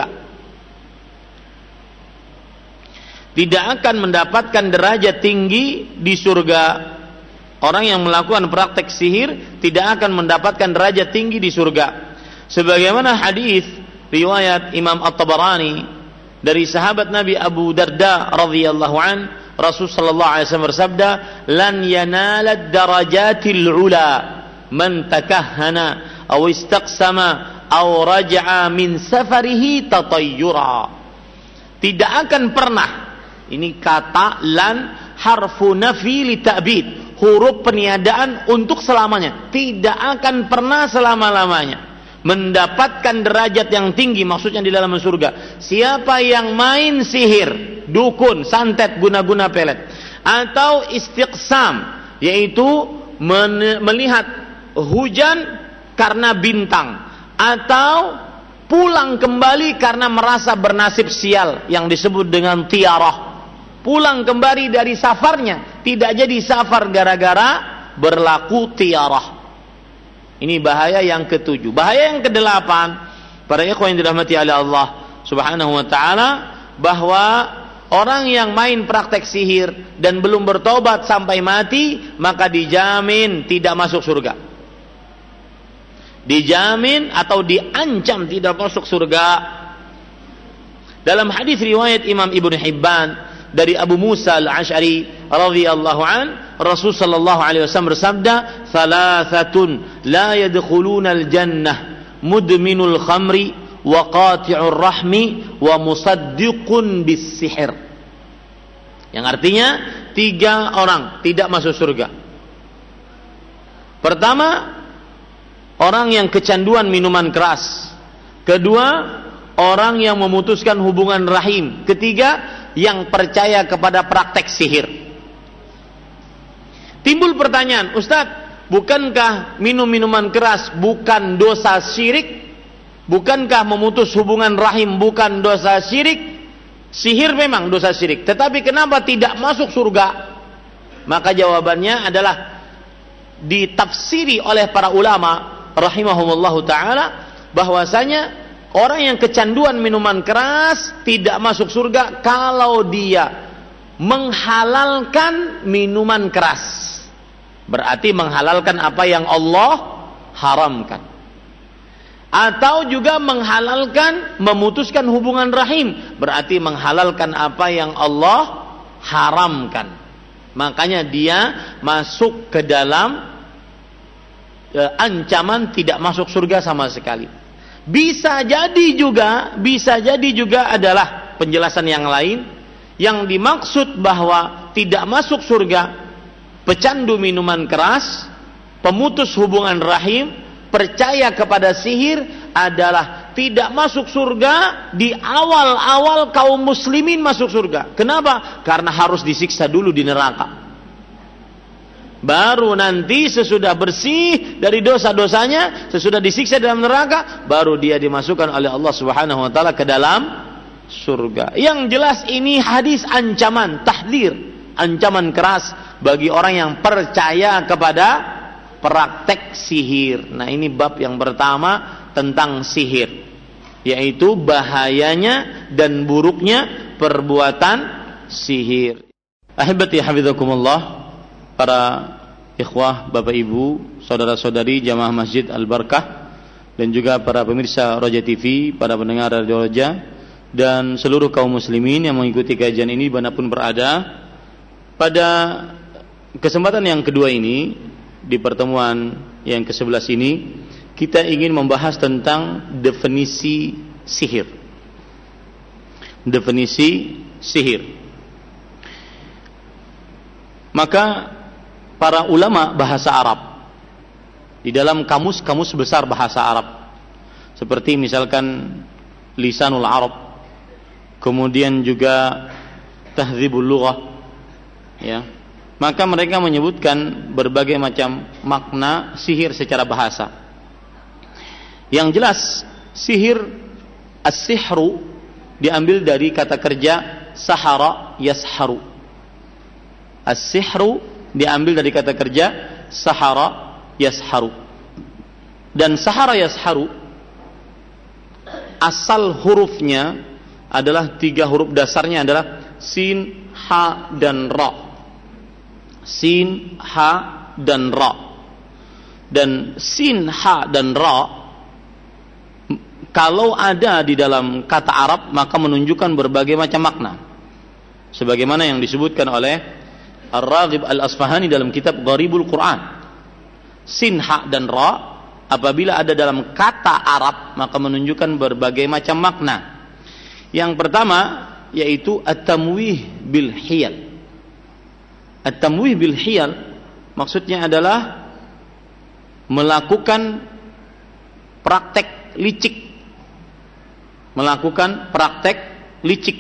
Tidak akan mendapatkan derajat tinggi di surga. Orang yang melakukan praktek sihir tidak akan mendapatkan derajat tinggi di surga. Sebagaimana hadis riwayat Imam At-Tabarani dari sahabat Nabi Abu Darda radhiyallahu an, Rasul sallallahu alaihi wasallam bersabda, "Lan yanalad darajatil ula man takahhana aw istaqsama aw raja'a min safarihi tatayyura." Tidak akan pernah, ini kata lan harfu nafi li ta'bid, huruf peniadaan untuk selamanya. Tidak akan pernah selama-lamanya mendapatkan derajat yang tinggi, maksudnya di dalam surga. Siapa yang main sihir, dukun, santet, guna-guna pelet, atau istiqsam, yaitu melihat hujan karena bintang, atau pulang kembali karena merasa bernasib sial, yang disebut dengan tiarah. Pulang kembali dari safarnya, tidak jadi safar gara-gara berlaku tiarah. Ini bahaya yang ke-7. Bahaya yang ke-8, para ikhwan yang dirahmati oleh Allah Subhanahu wa taala, bahwa orang yang main praktek sihir dan belum bertobat sampai mati, maka dijamin tidak masuk surga. Dijamin atau diancam tidak masuk surga. Dalam hadis riwayat Imam Ibnu Hibban dari Abu Musa Al-Asy'ari radhiyallahu an, Rasul sallallahu alaihi wasallam bersabda, "Thalathatun la yadkhuluna al-jannah, mudminul khamri wa qati'ur rahmi wa musaddiqun bis-sihr." Yang artinya 3 orang tidak masuk surga. Pertama, orang yang kecanduan minuman keras. Kedua, orang yang memutuskan hubungan rahim. Ketiga, yang percaya kepada praktek sihir. Timbul pertanyaan, Ustadz, bukankah minum minuman keras bukan dosa syirik? Bukankah memutus hubungan rahim bukan dosa syirik? Sihir memang dosa syirik, tetapi kenapa tidak masuk surga? Maka jawabannya adalah ditafsiri oleh para ulama rahimahumullahu ta'ala, bahwasanya orang yang kecanduan minuman keras tidak masuk surga kalau dia menghalalkan minuman keras. Berarti menghalalkan apa yang Allah haramkan. Atau juga menghalalkan memutuskan hubungan rahim. Berarti menghalalkan apa yang Allah haramkan. Makanya dia masuk ke dalam ancaman tidak masuk surga sama sekali. Bisa jadi juga adalah penjelasan yang lain, yang dimaksud bahwa tidak masuk surga pecandu minuman keras, pemutus hubungan rahim, percaya kepada sihir, adalah tidak masuk surga di awal-awal kaum muslimin masuk surga. Kenapa? Karena harus disiksa dulu di neraka. Baru nanti sesudah bersih dari dosa-dosanya, sesudah disiksa dalam neraka, baru dia dimasukkan oleh Allah Subhanahu wa taala ke dalam surga. Yang jelas ini hadis ancaman, tahdzir, ancaman keras bagi orang yang percaya kepada praktek sihir. Nah, ini bab yang pertama tentang sihir, yaitu bahayanya dan buruknya perbuatan sihir. Ahibati hafizakumullah, para ikhwah, bapak ibu, saudara-saudari jamaah Masjid Al-Barakah, dan juga para pemirsa Roja TV, para pendengar Radio Roja, dan seluruh kaum muslimin yang mengikuti kajian ini dimanapun berada. Pada kesempatan yang kedua ini, di pertemuan yang ke-11 ini, kita ingin membahas tentang definisi sihir. Definisi sihir. Maka para ulama bahasa Arab di dalam kamus-kamus besar bahasa Arab, seperti misalkan Lisanul Arab, kemudian juga Tahdzibul Lughah, ya, maka mereka menyebutkan berbagai macam makna sihir secara bahasa. Yang jelas, sihir, as-sihru, diambil dari kata kerja sahara yasharu. As-sihru diambil dari kata kerja sahara yasharu. Dan sahara yasharu, asal hurufnya adalah 3 huruf dasarnya adalah sin, ha, dan ra. Sin, ha, dan ra. Dan sin, ha, dan ra, kalau ada di dalam kata Arab, maka menunjukkan berbagai macam makna. Sebagaimana yang disebutkan oleh Ar-Raghib Al-Asfahani dalam kitab Gharibul Quran. Sin, ha, dan ra, apabila ada dalam kata Arab, maka menunjukkan berbagai macam makna. Yang pertama, yaitu at-tamwih bil hiyal. At-tamwih bil hiyal maksudnya adalah melakukan praktek licik. Melakukan praktek licik,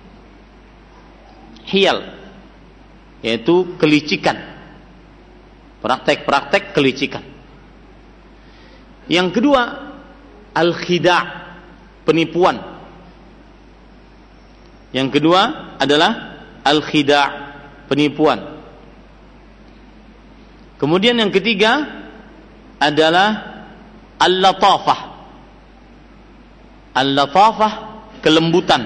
hiyal, yaitu kelicikan, praktek-praktek kelicikan. Yang kedua, al-khida', penipuan. Yang kedua adalah al-khida', penipuan. Kemudian yang ketiga adalah al-latafah. Al-latafah, kelembutan.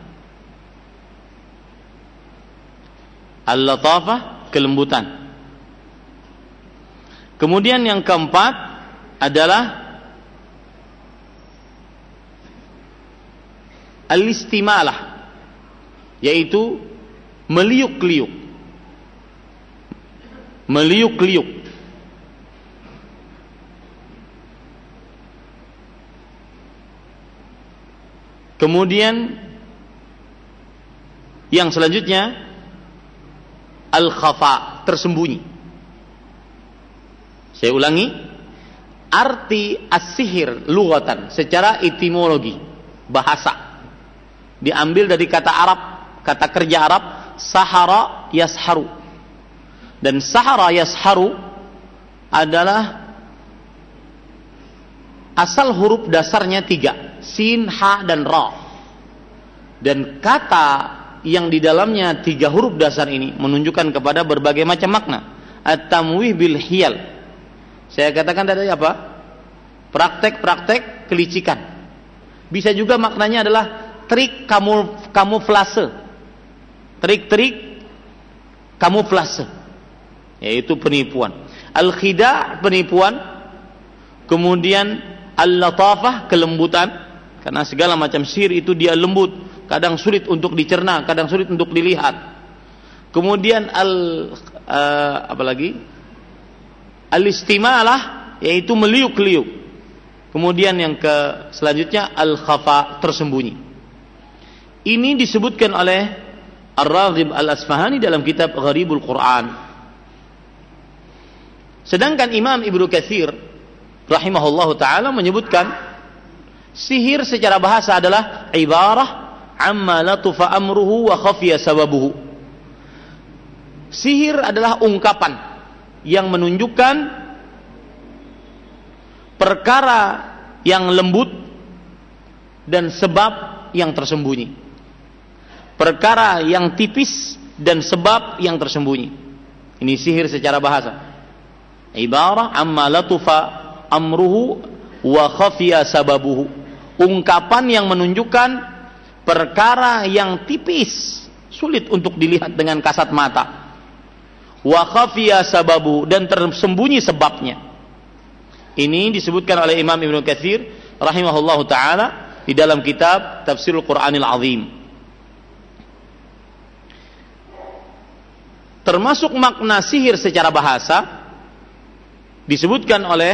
Al-latafah, kelembutan. Kemudian yang keempat adalah al-istimalah, yaitu meliuk-liuk. Meliuk-liuk. Kemudian yang selanjutnya al-khafa, tersembunyi. Saya ulangi, arti as-sihir lughatan secara etimologi, bahasa, diambil dari kata Arab, kata kerja Arab sahara yasharu. Dan sahara yasharu adalah asal huruf dasarnya 3, sin, ha, dan ra. Dan kata yang di dalamnya 3 huruf dasar ini menunjukkan kepada berbagai macam makna. At-tamwih bil hiyal, saya katakan tadi apa? Praktek-praktek kelicikan. Bisa juga maknanya adalah trik kamuflase. Trik-trik kamuflase, yaitu penipuan. Al-khida', penipuan. Kemudian al-latafah, kelembutan. Karena segala macam sihir itu dia lembut, kadang sulit untuk dicerna, kadang sulit untuk dilihat. Kemudian al-istimalah, yaitu meliuk-liuk. Kemudian yang selanjutnya al-khafa, tersembunyi. Ini disebutkan oleh Ar-Raghib Al-Asfahani dalam kitab Gharibul Quran. Sedangkan Imam Ibnu Katsir rahimahullahu taala menyebutkan sihir secara bahasa adalah ibarah amma latufa amruhu wa khafiya sababuhu. Sihir adalah ungkapan yang menunjukkan perkara yang lembut dan sebab yang tersembunyi. Perkara yang tipis dan sebab yang tersembunyi. Ini sihir secara bahasa. Ibarah amma latufa amruhu wa khafiya sababuhu. Ungkapan yang menunjukkan perkara yang tipis, sulit untuk dilihat dengan kasat mata. Wa khafiya sababuhu, dan tersembunyi sebabnya. Ini disebutkan oleh Imam Ibnu Katsir rahimahullahu taala di dalam kitab Tafsirul Qur'anil Azim. Termasuk makna sihir secara bahasa disebutkan oleh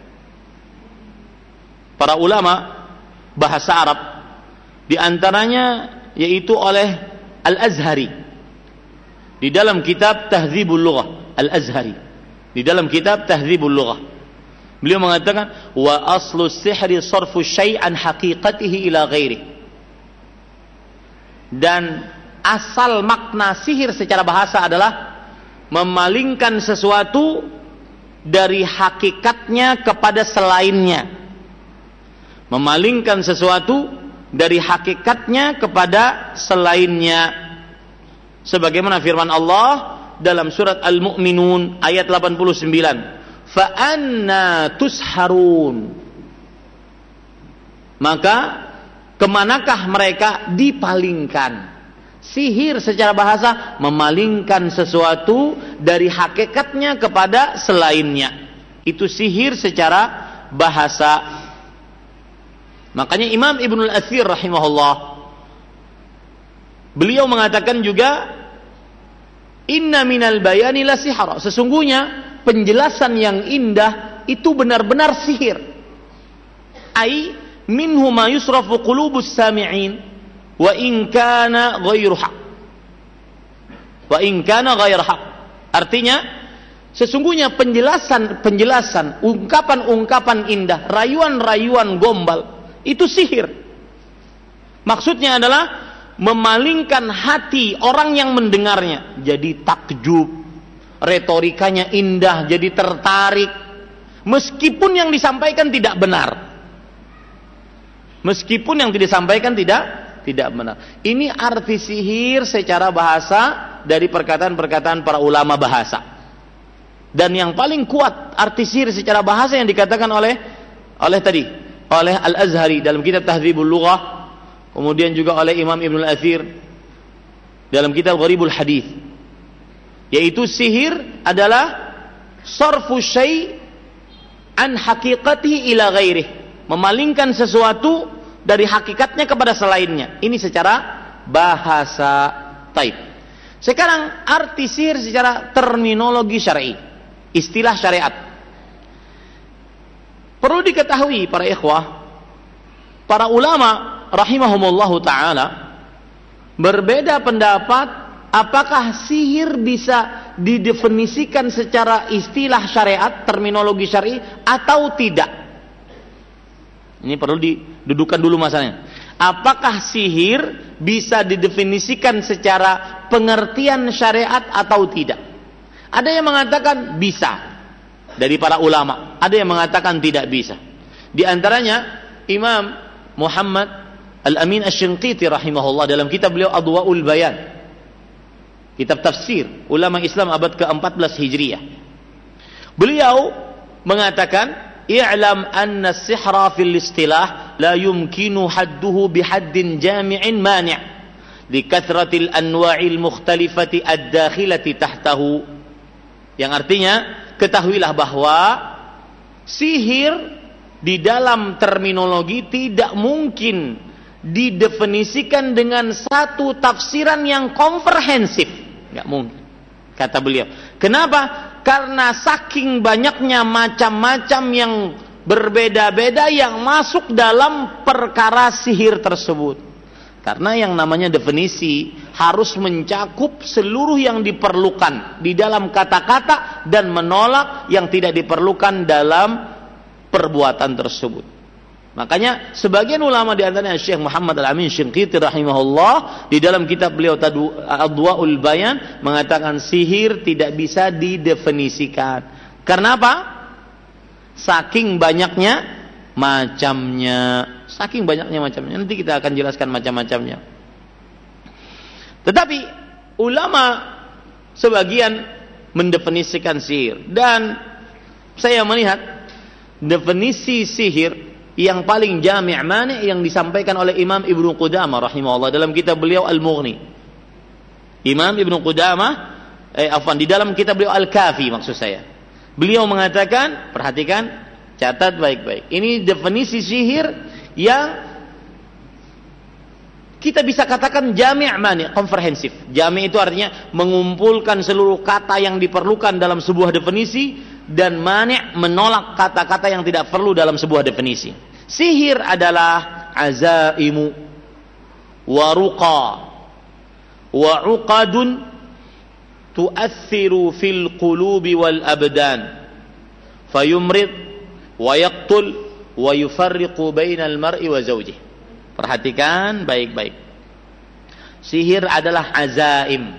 para ulama bahasa Arab, di antaranya yaitu oleh Al-Azhari di dalam kitab Tahdzibul Lughah. Al-Azhari di dalam kitab Tahdzibul Lughah, beliau mengatakan wa aslu sihri sarfu syai'an haqiqatihi ila ghairi. Dan asal makna sihir secara bahasa adalah memalingkan sesuatu dari hakikatnya kepada selainnya. Memalingkan sesuatu dari hakikatnya kepada selainnya. Sebagaimana firman Allah dalam surat Al-Mu'minun ayat 89. Fa anna tusharun. Maka kemanakah mereka dipalingkan? Sihir secara bahasa memalingkan sesuatu dari hakikatnya kepada selainnya. Itu sihir secara bahasa. Makanya Imam Ibnul Athir rahimahullah, beliau mengatakan juga inna minal bayani la sihra. Sesungguhnya penjelasan yang indah itu benar-benar sihir. Ai minhu ma yusrafu qulubus sami'in wa in kana ghairu haq. Wa in kana ghairu haq. Artinya sesungguhnya penjelasan, ungkapan-ungkapan indah, rayuan-rayuan gombal itu sihir. Maksudnya adalah memalingkan hati orang yang mendengarnya jadi takjub, retorikanya indah, jadi tertarik meskipun yang disampaikan tidak benar. Meskipun yang disampaikan tidak benar. Ini arti sihir secara bahasa dari perkataan-perkataan para ulama bahasa. Dan yang paling kuat arti sihir secara bahasa yang dikatakan oleh Al-Azhari dalam kitab Tahdzibul Lughah, kemudian juga oleh Imam Ibnul Athir dalam kitab Gharibul Hadits, yaitu sihir adalah sarfu syai' an haqiqatihi ila ghairihi, memalingkan sesuatu dari hakikatnya kepada selainnya. Ini secara bahasa. Taib. Sekarang arti sihir secara terminologi syar'i, istilah syariat. Perlu diketahui para ikhwah, para ulama rahimahumullahu taala berbeda pendapat apakah sihir bisa didefinisikan secara istilah syariat, terminologi syar'i atau tidak. Ini perlu didudukan dulu masalahnya. Apakah sihir bisa didefinisikan secara pengertian syariat atau tidak? Ada yang mengatakan bisa dari para ulama, ada yang mengatakan tidak bisa. Di antaranya Imam Muhammad Al-Amin Asy-Shinqiti rahimahullah dalam kitab beliau Adwaul Bayan, kitab tafsir ulama Islam abad ke-14 Hijriah. Beliau mengatakan i'lam anna as-sihra fil istilah la yumkinu hadduhu bihaddin jami'in mani' li kathratil anwa'il mukhtalifati ad-dakhilati tahtahu. Yang artinya, ketahuilah bahwa sihir di dalam terminologi tidak mungkin didefinisikan dengan satu tafsiran yang komprehensif. Enggak mungkin. Kata beliau. Kenapa? Karena saking banyaknya macam-macam yang berbeda-beda yang masuk dalam perkara sihir tersebut. Karena yang namanya definisi harus mencakup seluruh yang diperlukan di dalam kata-kata dan menolak yang tidak diperlukan dalam perbuatan tersebut. Makanya sebagian ulama di antaranya Syekh Muhammad Al-Amin Syinqiti rahimahullah di dalam kitab beliau Adwaul Bayan mengatakan sihir tidak bisa didefinisikan. Karena apa? Saking banyaknya macamnya. Saking banyaknya macamnya. Nanti kita akan jelaskan macam-macamnya. Tetapi ulama sebagian mendefinisikan sihir dan saya melihat definisi sihir yang paling jami' mani' yang disampaikan oleh Imam Ibnu Qudamah rahimahullah dalam kitab beliau Al-Mughni. Imam Ibnu Qudamah di dalam kitab beliau Al-Kafi maksud saya. Beliau mengatakan, perhatikan, catat baik-baik. Ini definisi sihir yang kita bisa katakan jami' mani', komprehensif. Jami' itu artinya mengumpulkan seluruh kata yang diperlukan dalam sebuah definisi dan mani' menolak kata-kata yang tidak perlu dalam sebuah definisi. Sihir adalah azaimu wa ruqa wa uqadun tu'athiru fil qulubi wal abdan fayumrid wa yaqtul wa yufarriqu bainal mar'i wa zawjih. Perhatikan baik-baik. Sihir adalah azaim.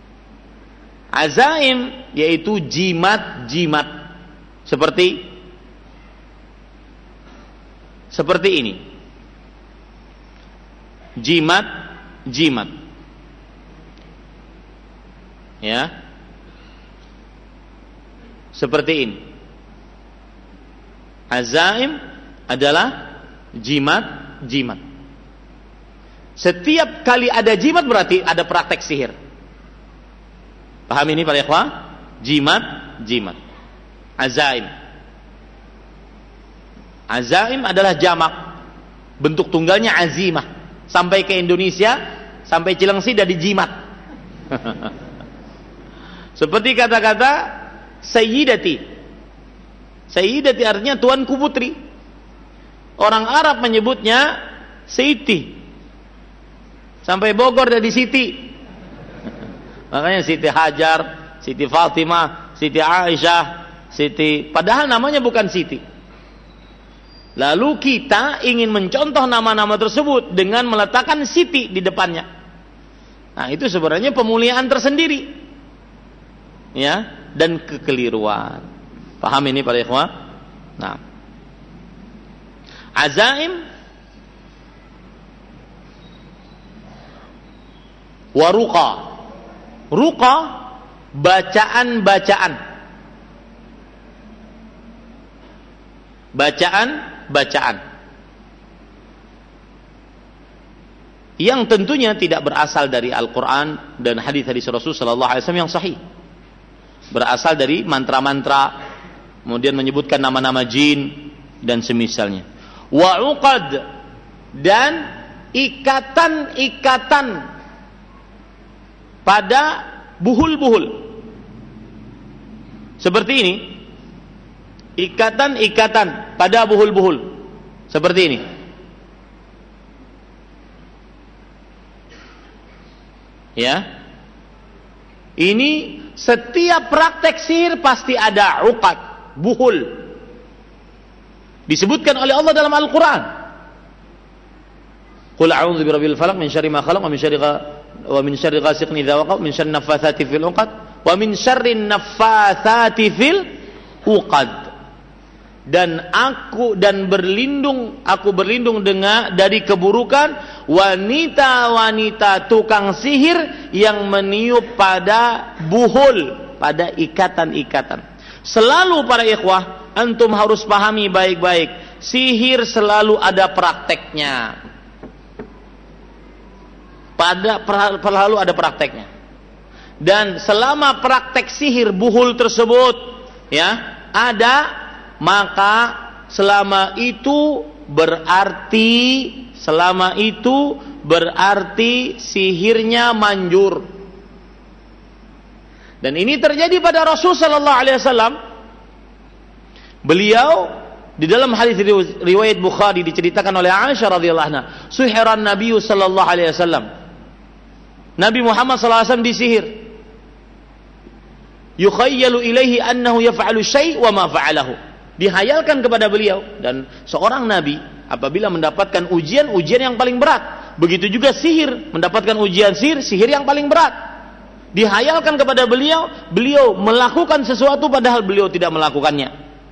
Azaim yaitu jimat-jimat seperti ini. Jimat. Ya. Seperti ini. Azaim adalah jimat. Setiap kali ada jimat berarti ada praktek sihir. Paham ini para ikhwah? Jimat. Azaim adalah jamak. Bentuk tunggalnya azimah. Sampai ke Indonesia, sampai Cilengsi dari jimat. Seperti kata-kata Sayyidati. Sayyidati artinya tuanku putri. Orang Arab menyebutnya Siti. Sampai Bogor dari Siti. Makanya Siti Hajar, Siti Fatimah, Siti Aisyah, padahal namanya bukan Siti. Lalu kita ingin mencontoh nama-nama tersebut dengan meletakkan Siti di depannya. Nah, itu sebenarnya pemuliaan tersendiri. Ya, dan kekeliruan. Paham ini para ikhwah? Nah. Azaim wa ruqa. Ruqa bacaan-bacaan. Bacaan yang tentunya tidak berasal dari Al-Quran dan hadis-hadis Rasul sallallahu alaihi wasallam yang sahih. Berasal dari mantra-mantra, kemudian menyebutkan nama-nama jin dan semisalnya. Wa uqad, dan ikatan-ikatan pada buhul-buhul. Seperti ini. Ikatan-ikatan pada buhul-buhul. Seperti ini. Ya. Ini setiap praktek sihir pasti ada uqad, buhul. Disebutkan oleh Allah dalam Al-Quran. Qul a'udzu birabbil falaq min syarri ma khalaq wa min syarri ghasiqin idza waqab min syarri naffatsati fil 'uqad wa min syarri naffatsati fil 'uqad. Dan aku berlindung dari keburukan wanita-wanita tukang sihir yang meniup pada buhul, pada ikatan-ikatan. Selalu para ikhwah, antum harus pahami baik-baik, sihir selalu ada prakteknya. Selalu ada prakteknya. Dan selama praktek sihir buhul tersebut ya ada, maka selama itu berarti sihirnya manjur. Dan ini terjadi pada Rasul sallallahu alaihi wasallam. Beliau di dalam hadis riwayat Bukhari diceritakan oleh Aisyah radhiyallahu anha, suhiran Nabi sallallahu alaihi wasallam. Nabi Muhammad sallallahu alaihi wasallam disihir. Yukhayyalu ilaihi annahu yaf'alu syai' wa ma fa'alahu. Dihayalkan kepada beliau, dan seorang nabi apabila mendapatkan ujian yang paling berat, begitu juga sihir mendapatkan ujian sihir yang paling berat. Dihayalkan kepada beliau melakukan sesuatu padahal beliau tidak melakukannya.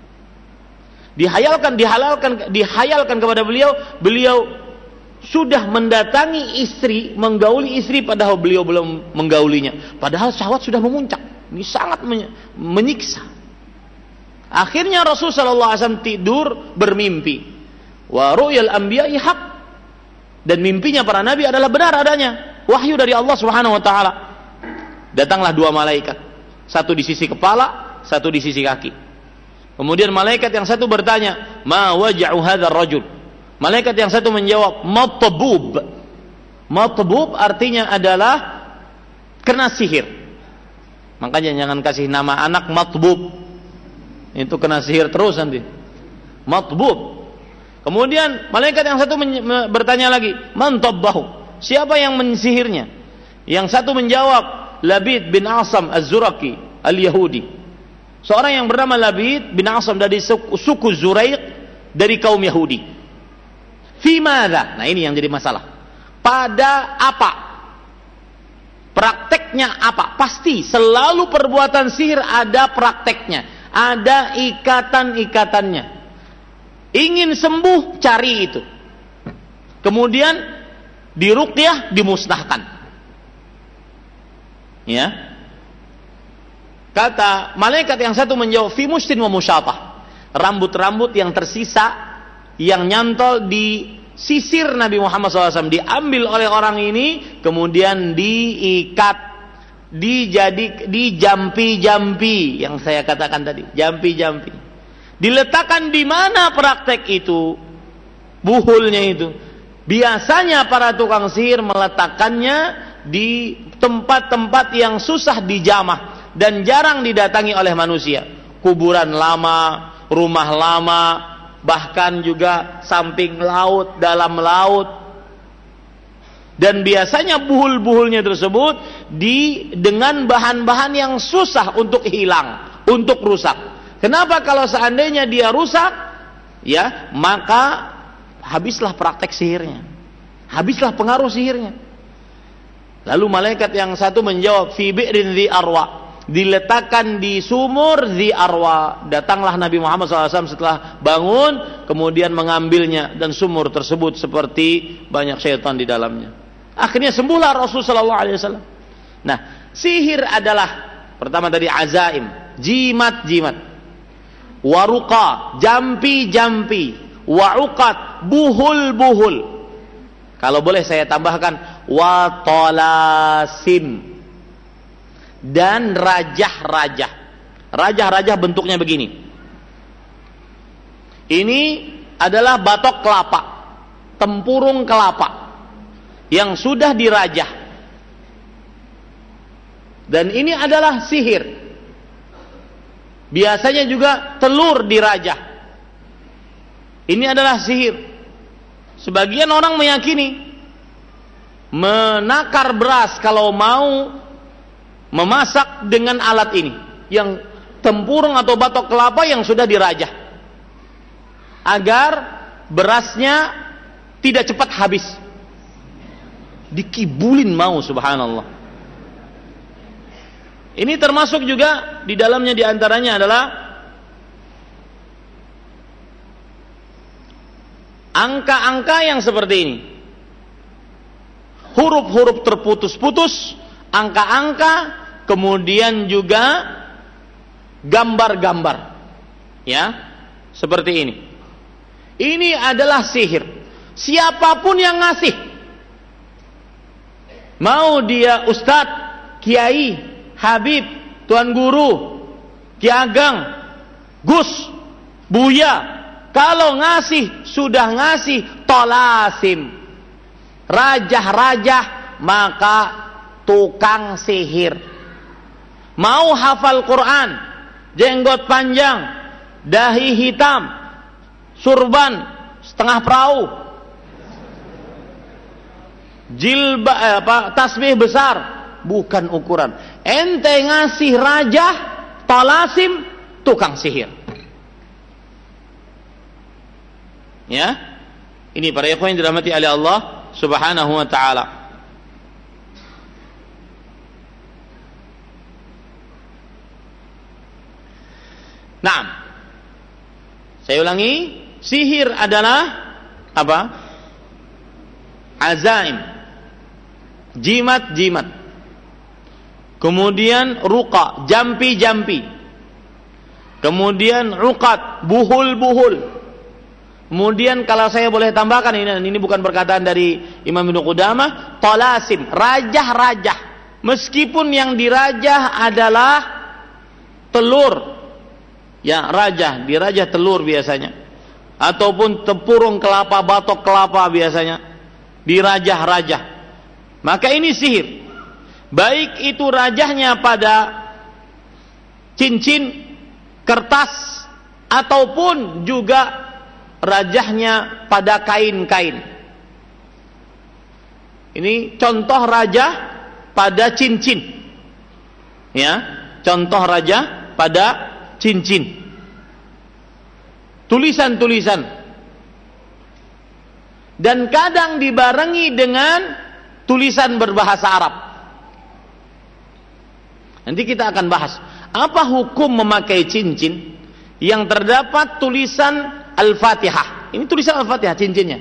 Dihayalkan kepada beliau sudah mendatangi istri, menggauli istri padahal beliau belum menggaulinya. Padahal syahwat sudah memuncak. Ini sangat menyiksa. Akhirnya Rasulullah SAW tidur bermimpi. Wa ru'yal anbiya'i haq. Dan mimpinya para nabi adalah benar adanya. Wahyu dari Allah Subhanahu wa taala. Datanglah dua malaikat, satu di sisi kepala, satu di sisi kaki. Kemudian malaikat yang satu bertanya, "Ma waja'u hadzal rajul?" Malaikat yang satu menjawab, "Matbub." Matbub artinya adalah kena sihir. Makanya jangan kasih nama anak Matbub. Itu kena sihir terus nanti. Matbub. Kemudian malaikat yang satu bertanya lagi, "Man tabbahu?" Siapa yang mensihirnya? Yang satu menjawab, Labid bin Asam Az-Zuraki Al-Yahudi. Seorang yang bernama Labid bin Asam dari suku Zuraiq dari kaum Yahudi. Fi madza? Nah, ini yang jadi masalah. Pada apa? Prakteknya apa? Pasti selalu perbuatan sihir ada prakteknya, ada ikatan-ikatannya. Ingin sembuh, cari itu. Kemudian diruqyah, dimusnahkan. Ya. Kata malaikat yang satu menjawab, fi mustin wa musyatah. Rambut-rambut yang tersisa, yang nyantol di sisir Nabi Muhammad SAW diambil oleh orang ini, kemudian diikat, dijampi-jampi, yang saya katakan tadi, jampi-jampi. Diletakkan di mana praktek itu? Buhulnya itu. Biasanya para tukang sihir meletakkannya di tempat-tempat yang susah dijamah dan jarang didatangi oleh manusia. Kuburan lama, rumah lama, bahkan juga samping laut, dalam laut. Dan biasanya buhul-buhulnya tersebut dengan bahan-bahan yang susah untuk hilang, untuk rusak. Kenapa? Kalau seandainya dia rusak, ya, maka habislah praktek sihirnya. Habislah pengaruh sihirnya. Lalu malaikat yang satu menjawab, fi bi'rin dhi arwa. Diletakkan di sumur dhi arwa. Datanglah Nabi Muhammad SAW setelah bangun, kemudian mengambilnya, dan sumur tersebut seperti banyak syaitan di dalamnya. Akhirnya sembuhlah Rasulullah SAW. Nah, sihir adalah pertama tadi azaim, jimat-jimat, waruqa, jampi-jampi, wa'uqat, buhul-buhul. Kalau boleh saya tambahkan, wa talasim, dan rajah-rajah. Rajah-rajah bentuknya begini. Ini adalah batok kelapa, tempurung kelapa yang sudah dirajah. Dan ini adalah sihir. Biasanya juga telur dirajah. Ini adalah sihir. Sebagian orang meyakini menakar beras kalau mau memasak dengan alat ini, yang tempurung atau batok kelapa yang sudah dirajah, agar berasnya tidak cepat habis. Dikibulin mau, subhanallah. Ini termasuk juga di dalamnya, di antaranya adalah angka-angka yang seperti ini. Huruf-huruf terputus-putus, angka-angka, kemudian juga gambar-gambar. Ya, seperti ini. Ini adalah sihir. Siapapun yang ngasih, mau dia ustadz, kiai, habib, tuan guru, ki ageng, gus, buya, kalau ngasih, sudah ngasih tolasim, rajah-rajah, maka tukang sihir. mau hafal Quran, jenggot panjang, dahi hitam, surban setengah perahu, tasbih besar, bukan ukuran. Ente ngasih raja, talasim, tukang sihir. Ya, ini para ikhwan yang dirahmati oleh Allah Subhanahu wa taala. Nah, saya ulangi, sihir adalah apa? Azaim, jimat-jimat. Kemudian ruqa, jampi-jampi. Kemudian uqad, buhul-buhul. Kemudian kalau saya boleh tambahkan, ini bukan perkataan dari Imam Ibnu Qudamah, talasim, rajah-rajah. Meskipun yang dirajah adalah telur. Ya, rajah, dirajah telur biasanya. Ataupun tepurung kelapa, batok kelapa biasanya. Dirajah-rajah. Maka ini sihir. Baik itu rajahnya pada cincin, kertas, ataupun juga rajahnya pada kain-kain. Ini contoh rajah pada cincin. Ya, contoh rajah pada cincin. Tulisan-tulisan. Dan kadang dibarengi dengan tulisan berbahasa Arab. Nanti kita akan bahas apa hukum memakai cincin yang terdapat tulisan Al-Fatihah. Ini tulisan Al-Fatihah cincinnya.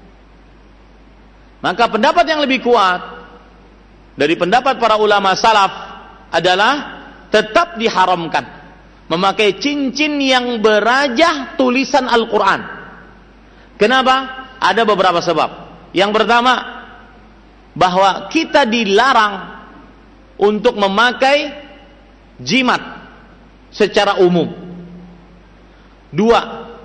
Maka pendapat yang lebih kuat dari pendapat para ulama salaf adalah tetap diharamkan memakai cincin yang berajah tulisan Al-Quran. Kenapa? Ada beberapa sebab. Yang pertama, bahwa kita dilarang untuk memakai jimat secara umum. Dua,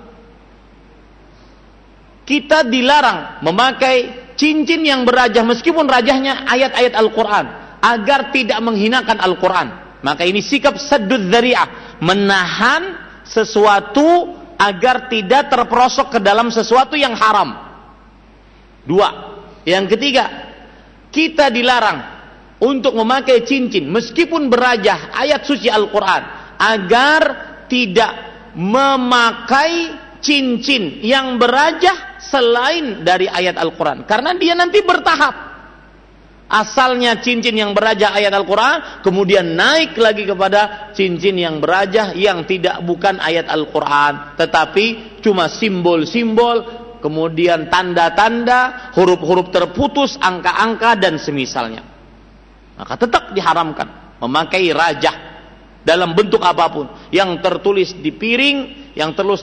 kita dilarang memakai cincin yang berajah meskipun rajahnya ayat-ayat Al-Quran agar tidak menghinakan Al-Quran. Maka ini sikap saddud dzari'ah, menahan sesuatu agar tidak terperosok ke dalam sesuatu yang haram. Dua. Yang ketiga, kita dilarang untuk memakai cincin meskipun berajah ayat suci Al-Quran agar tidak memakai cincin yang berajah selain dari ayat Al-Quran, karena dia nanti bertahap. Asalnya cincin yang berajah ayat Al-Quran, kemudian naik lagi kepada cincin yang berajah yang tidak bukan ayat Al-Quran, tetapi cuma simbol-simbol, kemudian tanda-tanda, huruf-huruf terputus, angka-angka dan semisalnya. Maka tetap diharamkan memakai rajah dalam bentuk apapun yang tertulis di piring, yang tertulis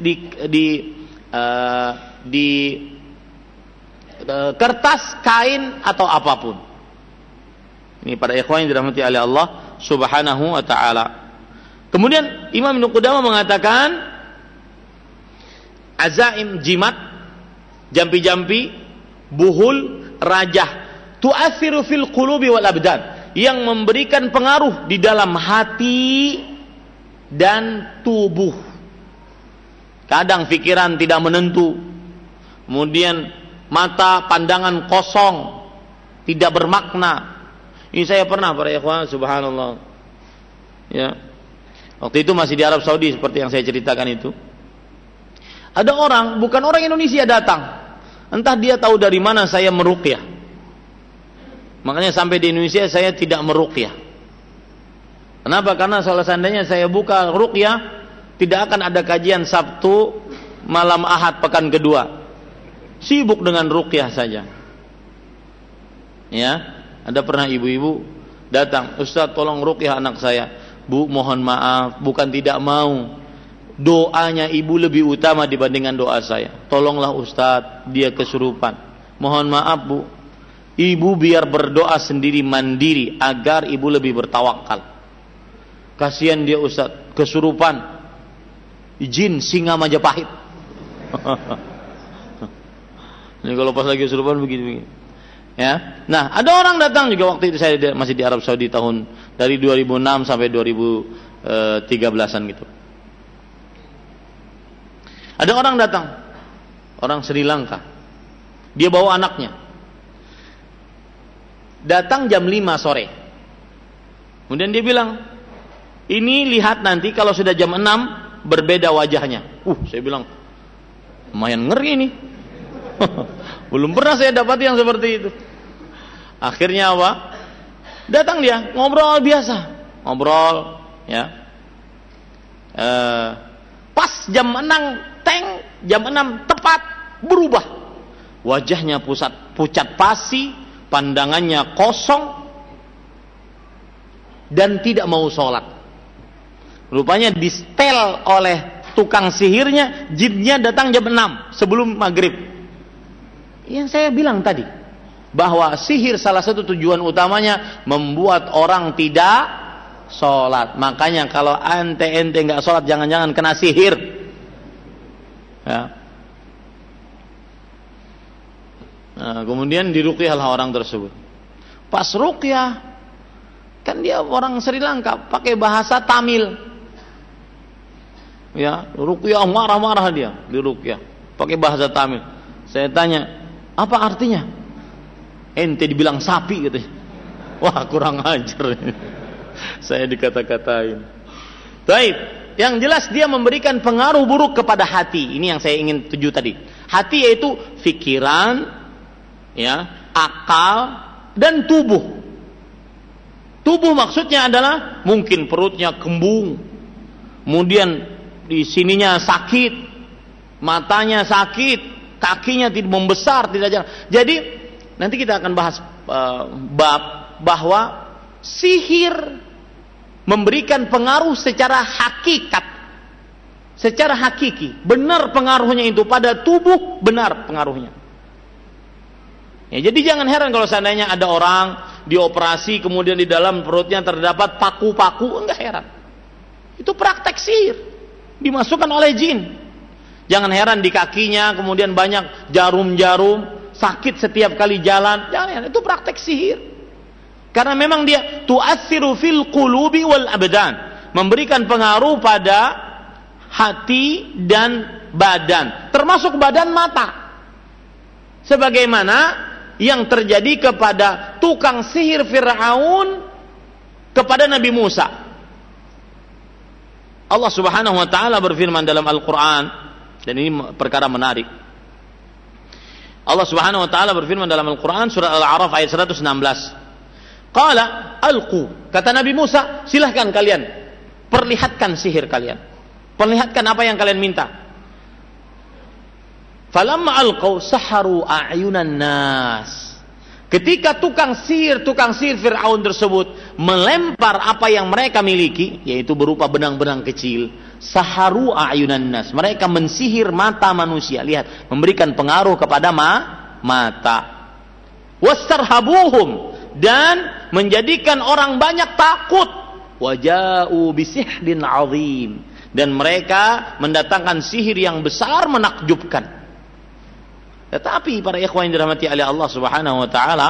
di kertas, kain atau apapun. Ini para ikhwan yang dirahmati oleh Allah Subhanahu wa taala. Kemudian Imam Ibnu Qudamah mengatakan azaim, jimat, jampi-jampi, buhul, rajah, tu'athiru fil qulubi wal abdan, yang memberikan pengaruh di dalam hati dan tubuh. Kadang pikiran tidak menentu, kemudian mata pandangan kosong, tidak bermakna. Ini saya pernah para ikhwan, subhanallah. Ya. Waktu itu masih di Arab Saudi seperti yang saya ceritakan itu. Ada orang, bukan orang Indonesia datang. Entah dia tahu dari mana saya meruqyah. Makanya sampai di Indonesia saya tidak meruqyah. Kenapa? Karena kalau seandainya saya buka ruqyah, tidak akan ada kajian Sabtu malam Ahad pekan kedua. Sibuk dengan ruqyah saja. Ya, ada pernah ibu-ibu datang, "Ustaz, tolong ruqyah anak saya." "Bu, mohon maaf, bukan tidak mau. Doanya ibu lebih utama dibandingkan doa saya. Tolonglah Ustaz, dia kesurupan." "Mohon maaf, Bu. Ibu biar berdoa sendiri mandiri agar ibu lebih bertawakal. Kasihan dia Ustaz, kesurupan. Jin singa Majapahit." Ini kalau pas lagi kesurupan begini-begini. Ya. Nah, ada orang datang juga waktu itu saya masih di Arab Saudi tahun Dari 2006 sampai 2013-an gitu. Ada orang datang, orang Sri Lanka. Dia bawa anaknya. Datang jam 5 sore. Kemudian dia bilang, ini lihat nanti kalau sudah jam 6 berbeda wajahnya. Saya bilang, lumayan ngeri ini. Belum pernah saya dapat yang seperti itu. Akhirnya apa? Datang dia, ngobrol biasa. Ngobrol, ya. Pas jam 6, jam 6 tepat berubah. Wajahnya pucat pasi, pandangannya kosong, dan tidak mau sholat. Rupanya distel oleh tukang sihirnya, jinnya datang jam 6 sebelum maghrib. Yang saya bilang tadi, bahwa sihir salah satu tujuan utamanya membuat orang tidak sholat. Makanya kalau ente nggak sholat, jangan-jangan kena sihir. Ya. Nah, kemudian diruqyahlah orang tersebut. Pas ruqyah, kan dia orang Sri Lanka, pakai bahasa Tamil. Ya, ruqyah marah-marah dia di ruqyah, pakai bahasa Tamil. Saya tanya, apa artinya? Ente dibilang sapi gitu. Wah, kurang ajar. Saya dikata-katain. Baik, yang jelas dia memberikan pengaruh buruk kepada hati. Ini yang saya ingin tuju tadi. Hati yaitu pikiran, ya, akal dan tubuh. Tubuh maksudnya adalah mungkin perutnya kembung, kemudian di sininya sakit, matanya sakit, kakinya tidak membesar, tidak jalan. Jadi nanti kita akan bahas bab bahwa sihir memberikan pengaruh secara hakikat, secara hakiki. Benar pengaruhnya itu pada tubuh, benar pengaruhnya. Ya, jadi jangan heran kalau seandainya ada orang dioperasi kemudian di dalam perutnya terdapat paku-paku, enggak heran. Itu praktek sihir, dimasukkan oleh jin. Jangan heran di kakinya kemudian banyak jarum-jarum, sakit setiap kali jalan. Jangan heran, itu praktek sihir. Karena memang dia tu'atsiru fil qulubi wal abdan, memberikan pengaruh pada hati dan badan, termasuk badan mata. Sebagaimana yang terjadi kepada tukang sihir Fir'aun kepada Nabi Musa. Allah Subhanahu wa taala berfirman dalam Al-Qur'an, dan ini perkara menarik. Allah Subhanahu wa taala berfirman dalam Al-Qur'an surah Al-A'raf ayat 116. Qala alqu, kata Nabi Musa, silahkan kalian perlihatkan sihir kalian. Perlihatkan apa yang kalian minta. Falamma alqaw saharu a'yunan nas. Ketika tukang sihir Fir'aun tersebut melempar apa yang mereka miliki, yaitu berupa benang-benang kecil, saharu a'yunan nas, mereka mensihir mata manusia. Lihat, memberikan pengaruh kepada mata. Wastarhabuhum, dan menjadikan orang banyak takut. Waja'u bisihrin 'azim, dan mereka mendatangkan sihir yang besar menakjubkan. Tetapi para ikhwan yang dirahmati oleh Allah Subhanahu wa taala,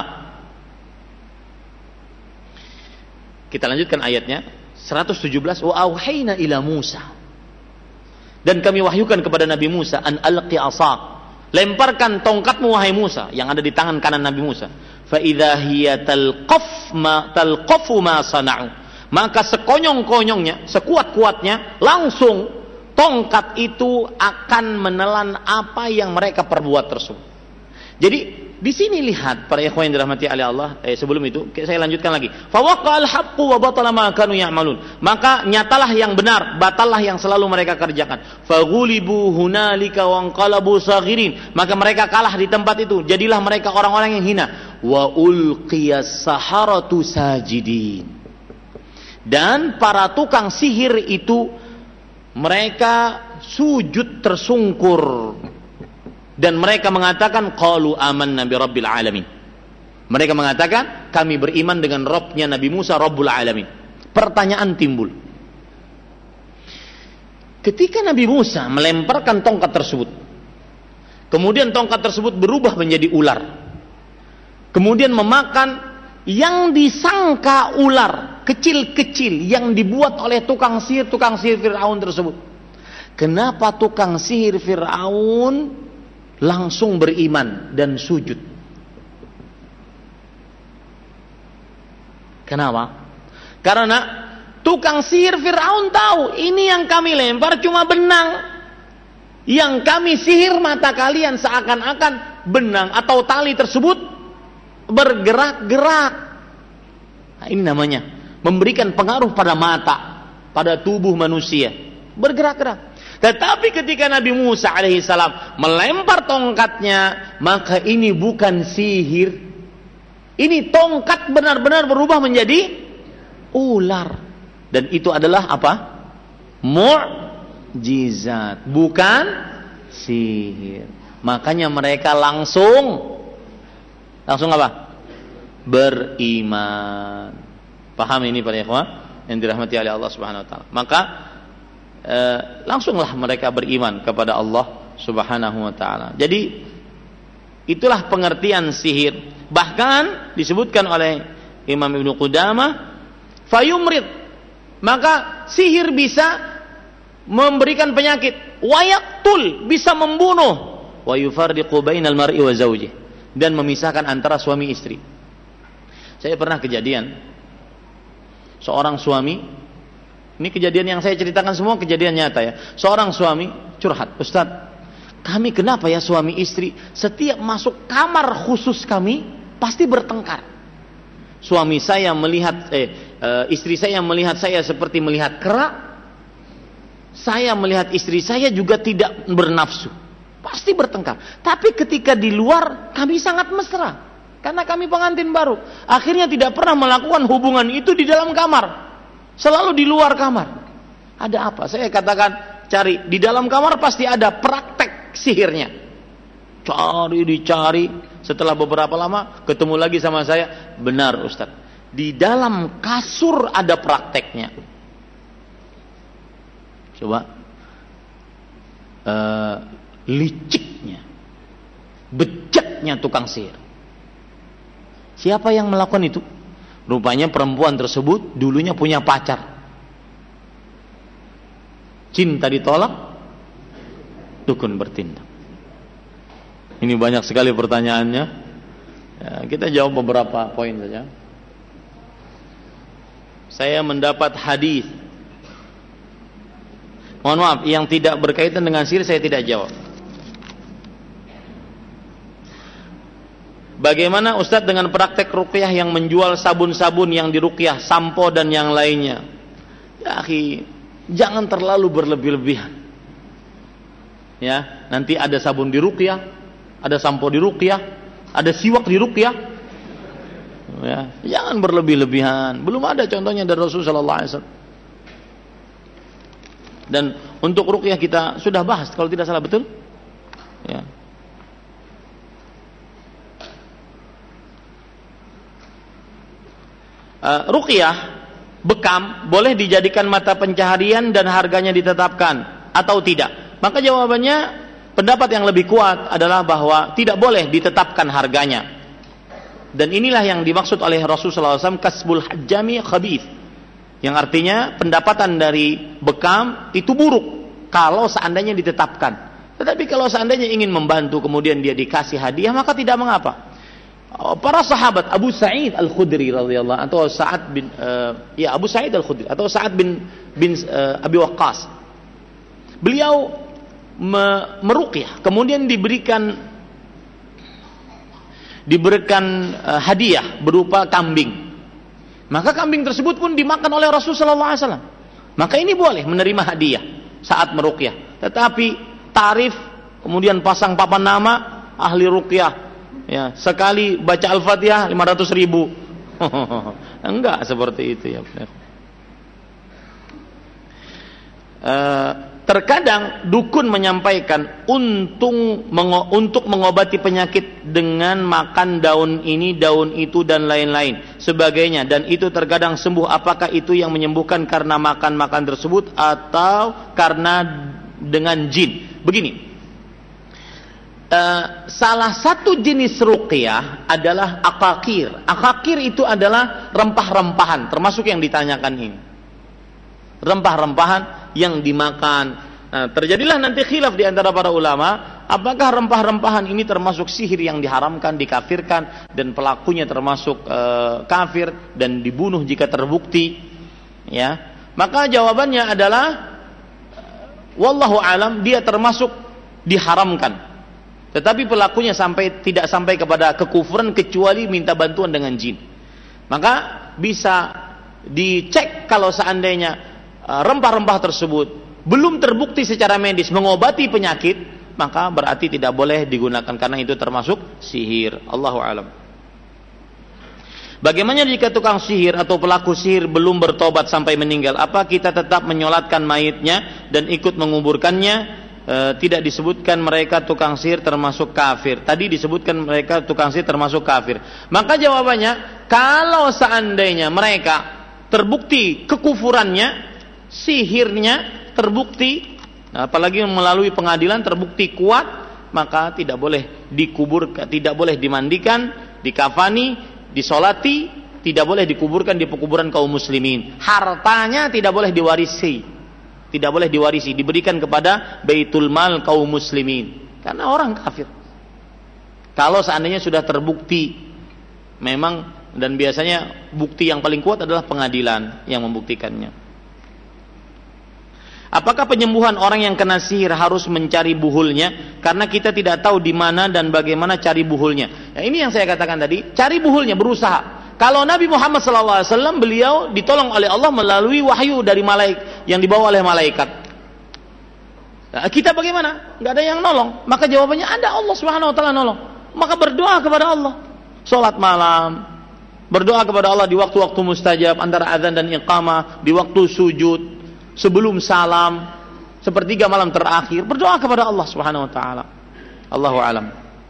kita lanjutkan ayatnya 117, wa auhayna ila Musa, dan kami wahyukan kepada Nabi Musa, an alqi asak, lemparkan tongkatmu wahai Musa, yang ada di tangan kanan Nabi Musa. Fa idza hiya talqafu ma sana'u, maka sekonyong-konyongnya, sekuat-kuatnya, langsung tongkat itu akan menelan apa yang mereka perbuat tersebut. Jadi di sini lihat para ikhwan yang dirahmati oleh Allah. Sebelum itu saya lanjutkan lagi. Fa waqa'al haqqu wa batala ma kanu ya'malun. Maka nyatalah yang benar, batallah yang selalu mereka kerjakan. Fa ghulibu hunalika wa anqalabu saghirin. Maka mereka kalah di tempat itu. Jadilah mereka orang-orang yang hina. Wa ulqiyas saharatu sajidin. Dan para tukang sihir itu mereka sujud tersungkur, dan mereka mengatakan qalu amanna bi rabbil alamin. Mereka mengatakan kami beriman dengan Rabbnya Nabi Musa, Rabbul Alamin. Pertanyaan timbul. Ketika Nabi Musa melemparkan tongkat tersebut, kemudian tongkat tersebut berubah menjadi ular, kemudian memakan yang disangka ular, kecil-kecil yang dibuat oleh tukang sihir Fir'aun tersebut. Kenapa tukang sihir Fir'aun langsung beriman dan sujud? Kenapa? Karena tukang sihir Fir'aun tahu ini yang kami lempar cuma benang. Yang kami sihir mata kalian seakan-akan benang atau tali tersebut bergerak-gerak. Nah, ini namanya memberikan pengaruh pada mata, pada tubuh manusia, bergerak-gerak. Tetapi ketika Nabi Musa alaihissalam melempar tongkatnya, maka ini bukan sihir. Ini tongkat benar-benar berubah menjadi ular. Dan itu adalah apa? Mukjizat, bukan sihir. Makanya mereka langsung apa? Beriman. Paham ini para ikhwah yang dirahmati oleh Allah Subhanahu wa taala. Maka langsunglah mereka beriman kepada Allah Subhanahu wa taala. Jadi itulah pengertian sihir. Bahkan disebutkan oleh Imam Ibnu Qudamah, fayumrid, maka sihir bisa memberikan penyakit, wayaqtul, bisa membunuh, wa yufarriqu bainal mar'i wa zawjih, dan memisahkan antara suami istri. Saya pernah kejadian seorang suami, ini kejadian yang saya ceritakan semua kejadian nyata ya. Seorang suami curhat, "Ustaz, kami kenapa ya suami istri setiap masuk kamar khusus kami pasti bertengkar. Suami saya melihat istri saya melihat saya seperti melihat kera. Saya melihat istri saya juga tidak bernafsu. Pasti bertengkar. Tapi ketika di luar kami sangat mesra. Karena kami pengantin baru. Akhirnya tidak pernah melakukan hubungan itu di dalam kamar. Selalu di luar kamar. Ada apa? Saya katakan, cari. Di dalam kamar pasti ada praktek sihirnya. Dicari. Setelah beberapa lama ketemu lagi sama saya. Benar Ustaz, di dalam kasur ada prakteknya. Coba liciknya, bejatnya tukang sihir. Siapa yang melakukan itu? Rupanya perempuan tersebut dulunya punya pacar. Cinta ditolak, dukun bertindak. Ini banyak sekali pertanyaannya. Ya, kita jawab beberapa poin saja. Saya mendapat hadis. Mohon maaf, yang tidak berkaitan dengan sihir saya tidak jawab. Bagaimana Ustadz dengan praktek ruqyah yang menjual sabun-sabun yang diruqyah, sampo dan yang lainnya? Ya akhi, jangan terlalu berlebih-lebihan. Ya, nanti ada sabun diruqyah, ada sampo diruqyah, ada siwak diruqyah. Ya, jangan berlebih-lebihan. Belum ada contohnya dari Rasulullah sallallahu alaihi wasallam. Dan untuk ruqyah kita sudah bahas kalau tidak salah, betul? Ya. Ruqyah bekam boleh dijadikan mata pencaharian dan harganya ditetapkan atau tidak? Maka jawabannya, pendapat yang lebih kuat adalah bahwa tidak boleh ditetapkan harganya. Dan inilah yang dimaksud oleh Rasulullah SAW, kasbul hajjami khabith, yang artinya pendapatan dari bekam itu buruk kalau seandainya ditetapkan. Tetapi kalau seandainya ingin membantu kemudian dia dikasih hadiah, maka tidak mengapa. Para sahabat Abu Sa'id Al-Khudri radhiyallahu atau Sa'ad bin Abu Sa'id Al-Khudri atau Sa'ad bin Abi Waqqas, beliau meruqyah, kemudian diberikan hadiah berupa kambing. Maka kambing tersebut pun dimakan oleh Rasulullah sallallahu alaihi wasallam. Maka ini boleh menerima hadiah saat meruqyah. Tetapi tarif, kemudian pasang papan nama ahli ruqyah, ya, sekali baca Al-Fatihah 500.000. Enggak seperti itu ya. Terkadang dukun menyampaikan untuk mengobati penyakit dengan makan daun ini, daun itu dan lain-lain sebagainya, dan itu terkadang sembuh. Apakah itu yang menyembuhkan karena makan tersebut atau karena dengan jin? Begini, salah satu jenis ruqyah adalah akakir. Akakir itu adalah rempah-rempahan, termasuk yang ditanyakan ini. Rempah-rempahan yang dimakan. Nah, terjadilah nanti khilaf di antara para ulama, apakah rempah-rempahan ini termasuk sihir yang diharamkan, dikafirkan, dan pelakunya termasuk kafir dan dibunuh jika terbukti. Ya, maka jawabannya adalah wallahu alam, dia termasuk diharamkan. Tetapi pelakunya tidak sampai kepada kekufuran kecuali minta bantuan dengan jin. Maka bisa dicek kalau seandainya rempah-rempah tersebut belum terbukti secara medis mengobati penyakit, maka berarti tidak boleh digunakan karena itu termasuk sihir. Allahu alam. Bagaimana jika tukang sihir atau pelaku sihir belum bertobat sampai meninggal? Apa kita tetap menyolatkan mayitnya dan ikut menguburkannya? Tidak disebutkan mereka tukang sihir termasuk kafir. Tadi disebutkan mereka tukang sihir termasuk kafir. Maka jawabannya, kalau seandainya mereka terbukti kekufurannya, sihirnya terbukti, apalagi melalui pengadilan terbukti kuat, maka tidak boleh dikuburkan, tidak boleh dimandikan, dikafani, disolati, tidak boleh dikuburkan di pekuburan kaum muslimin. Hartanya tidak boleh diwarisi. Tidak boleh diwarisi, diberikan kepada Baitul Mal kaum muslimin. Karena orang kafir. Kalau seandainya sudah terbukti, memang, dan biasanya bukti yang paling kuat adalah pengadilan yang membuktikannya. Apakah penyembuhan orang yang kena sihir harus mencari buhulnya? Karena kita tidak tahu di mana dan bagaimana cari buhulnya. Nah, ini yang saya katakan tadi, cari buhulnya, berusaha. Kalau Nabi Muhammad SAW, beliau ditolong oleh Allah melalui wahyu dari malaikat yang dibawa oleh malaikat. Nah, kita bagaimana? Nggak ada yang nolong. Maka jawabannya ada, Allah Subhanahu Wa Taala nolong. Maka berdoa kepada Allah. Salat malam, berdoa kepada Allah di waktu-waktu mustajab antara azan dan iqamah, di waktu sujud, sebelum salam, sepertiga malam terakhir, berdoa kepada Allah Subhanahu Wa Taala. Allahu a'lam.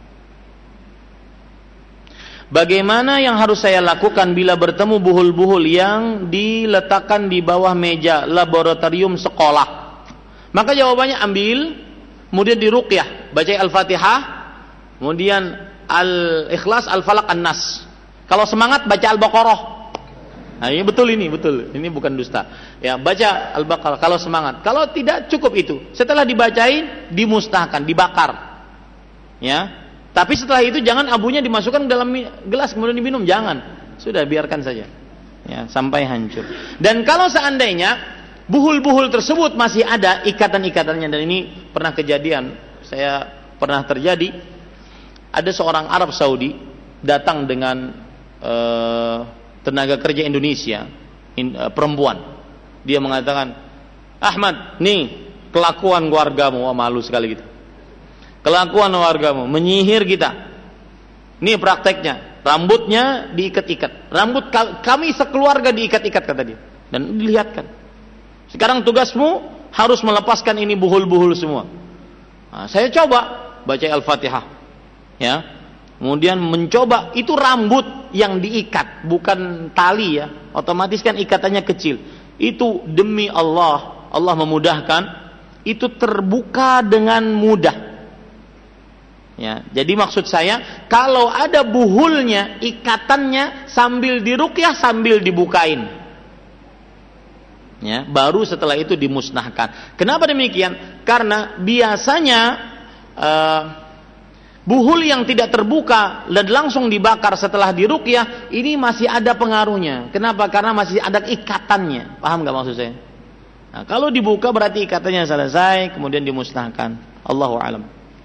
Bagaimana yang harus saya lakukan bila bertemu buhul-buhul yang diletakkan di bawah meja laboratorium sekolah? Maka jawabannya ambil, kemudian diruqyah, baca Al-Fatihah, kemudian Al-Ikhlas, Al-Falaq, An-Nas. Kalau semangat baca Al-Baqarah. Nah, ini betul, ini bukan dusta. Ya, baca Al-Baqarah kalau semangat. Kalau tidak cukup itu. Setelah dibacain, dimusnahkan, dibakar. Ya. Tapi setelah itu jangan abunya dimasukkan ke dalam gelas kemudian diminum, jangan. Sudah biarkan saja. Ya, sampai hancur. Dan kalau seandainya buhul-buhul tersebut masih ada ikatan-ikatannya, dan ini pernah kejadian, saya pernah terjadi, ada seorang Arab Saudi datang dengan tenaga kerja Indonesia, perempuan. Dia mengatakan, "Ahmad, nih kelakuan keluargamu." Wah, malu sekali gitu. Kelakuan wargamu, menyihir kita. Ini prakteknya. Rambutnya diikat-ikat. Rambut kami sekeluarga diikat-ikat, kata dia. Dan dilihatkan. Sekarang tugasmu harus melepaskan ini buhul-buhul semua. Nah, saya coba baca Al-Fatihah. Ya. Kemudian mencoba, itu rambut yang diikat, bukan tali ya. Otomatis kan ikatannya kecil. Itu demi Allah, Allah memudahkan, itu terbuka dengan mudah. Ya, jadi maksud saya, kalau ada buhulnya, ikatannya sambil diruqyah sambil dibukain, ya, baru setelah itu dimusnahkan. Kenapa demikian? Karena biasanya buhul yang tidak terbuka dan langsung dibakar setelah diruqyah ini masih ada pengaruhnya. Kenapa? Karena masih ada ikatannya. Paham nggak maksud saya? Nah, kalau dibuka berarti ikatannya selesai, kemudian dimusnahkan. Allahu a'lam.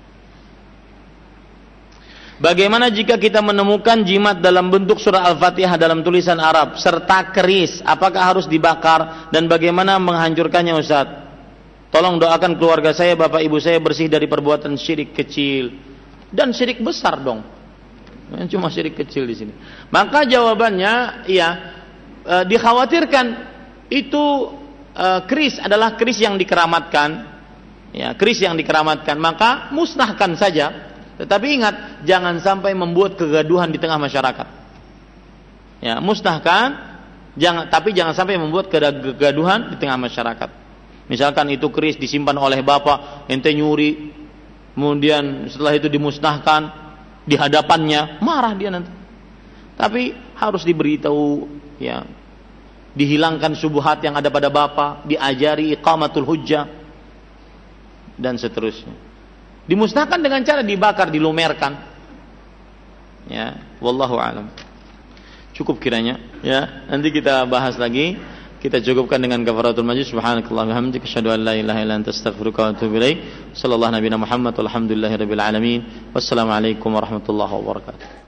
Bagaimana jika kita menemukan jimat dalam bentuk surah Al-Fatihah dalam tulisan Arab serta keris, apakah harus dibakar dan bagaimana menghancurkannya, Ustaz? Tolong doakan keluarga saya, bapak ibu saya bersih dari perbuatan syirik kecil dan syirik besar dong. Cuma syirik kecil di sini. Maka jawabannya ya, dikhawatirkan itu keris adalah keris yang dikeramatkan. Ya, keris yang dikeramatkan, maka musnahkan saja. Tetapi ingat, jangan sampai membuat kegaduhan di tengah masyarakat. Ya, musnahkan, tapi jangan sampai membuat kegaduhan di tengah masyarakat. Misalkan itu keris disimpan oleh bapak, ente nyuri, kemudian setelah itu dimusnahkan di hadapannya, marah dia nanti. Tapi harus diberitahu, ya, dihilangkan syubhat yang ada pada bapak, diajari iqamatul hujjah dan seterusnya. Dimusnahkan dengan cara dibakar, dilumerkan. Ya, wallahu alam. Cukup kiranya, ya. Nanti kita bahas lagi. Kita cukupkan dengan kafaratul majlis. Subhanakallahumma wa bihamdika asyhadu an la ilaha illa anta astaghfiruka wa atubu ilaik. Sallallahu nabiyana Muhammad walhamdulillahirabbil alamin. Wassalamualaikum warahmatullahi wabarakatuh.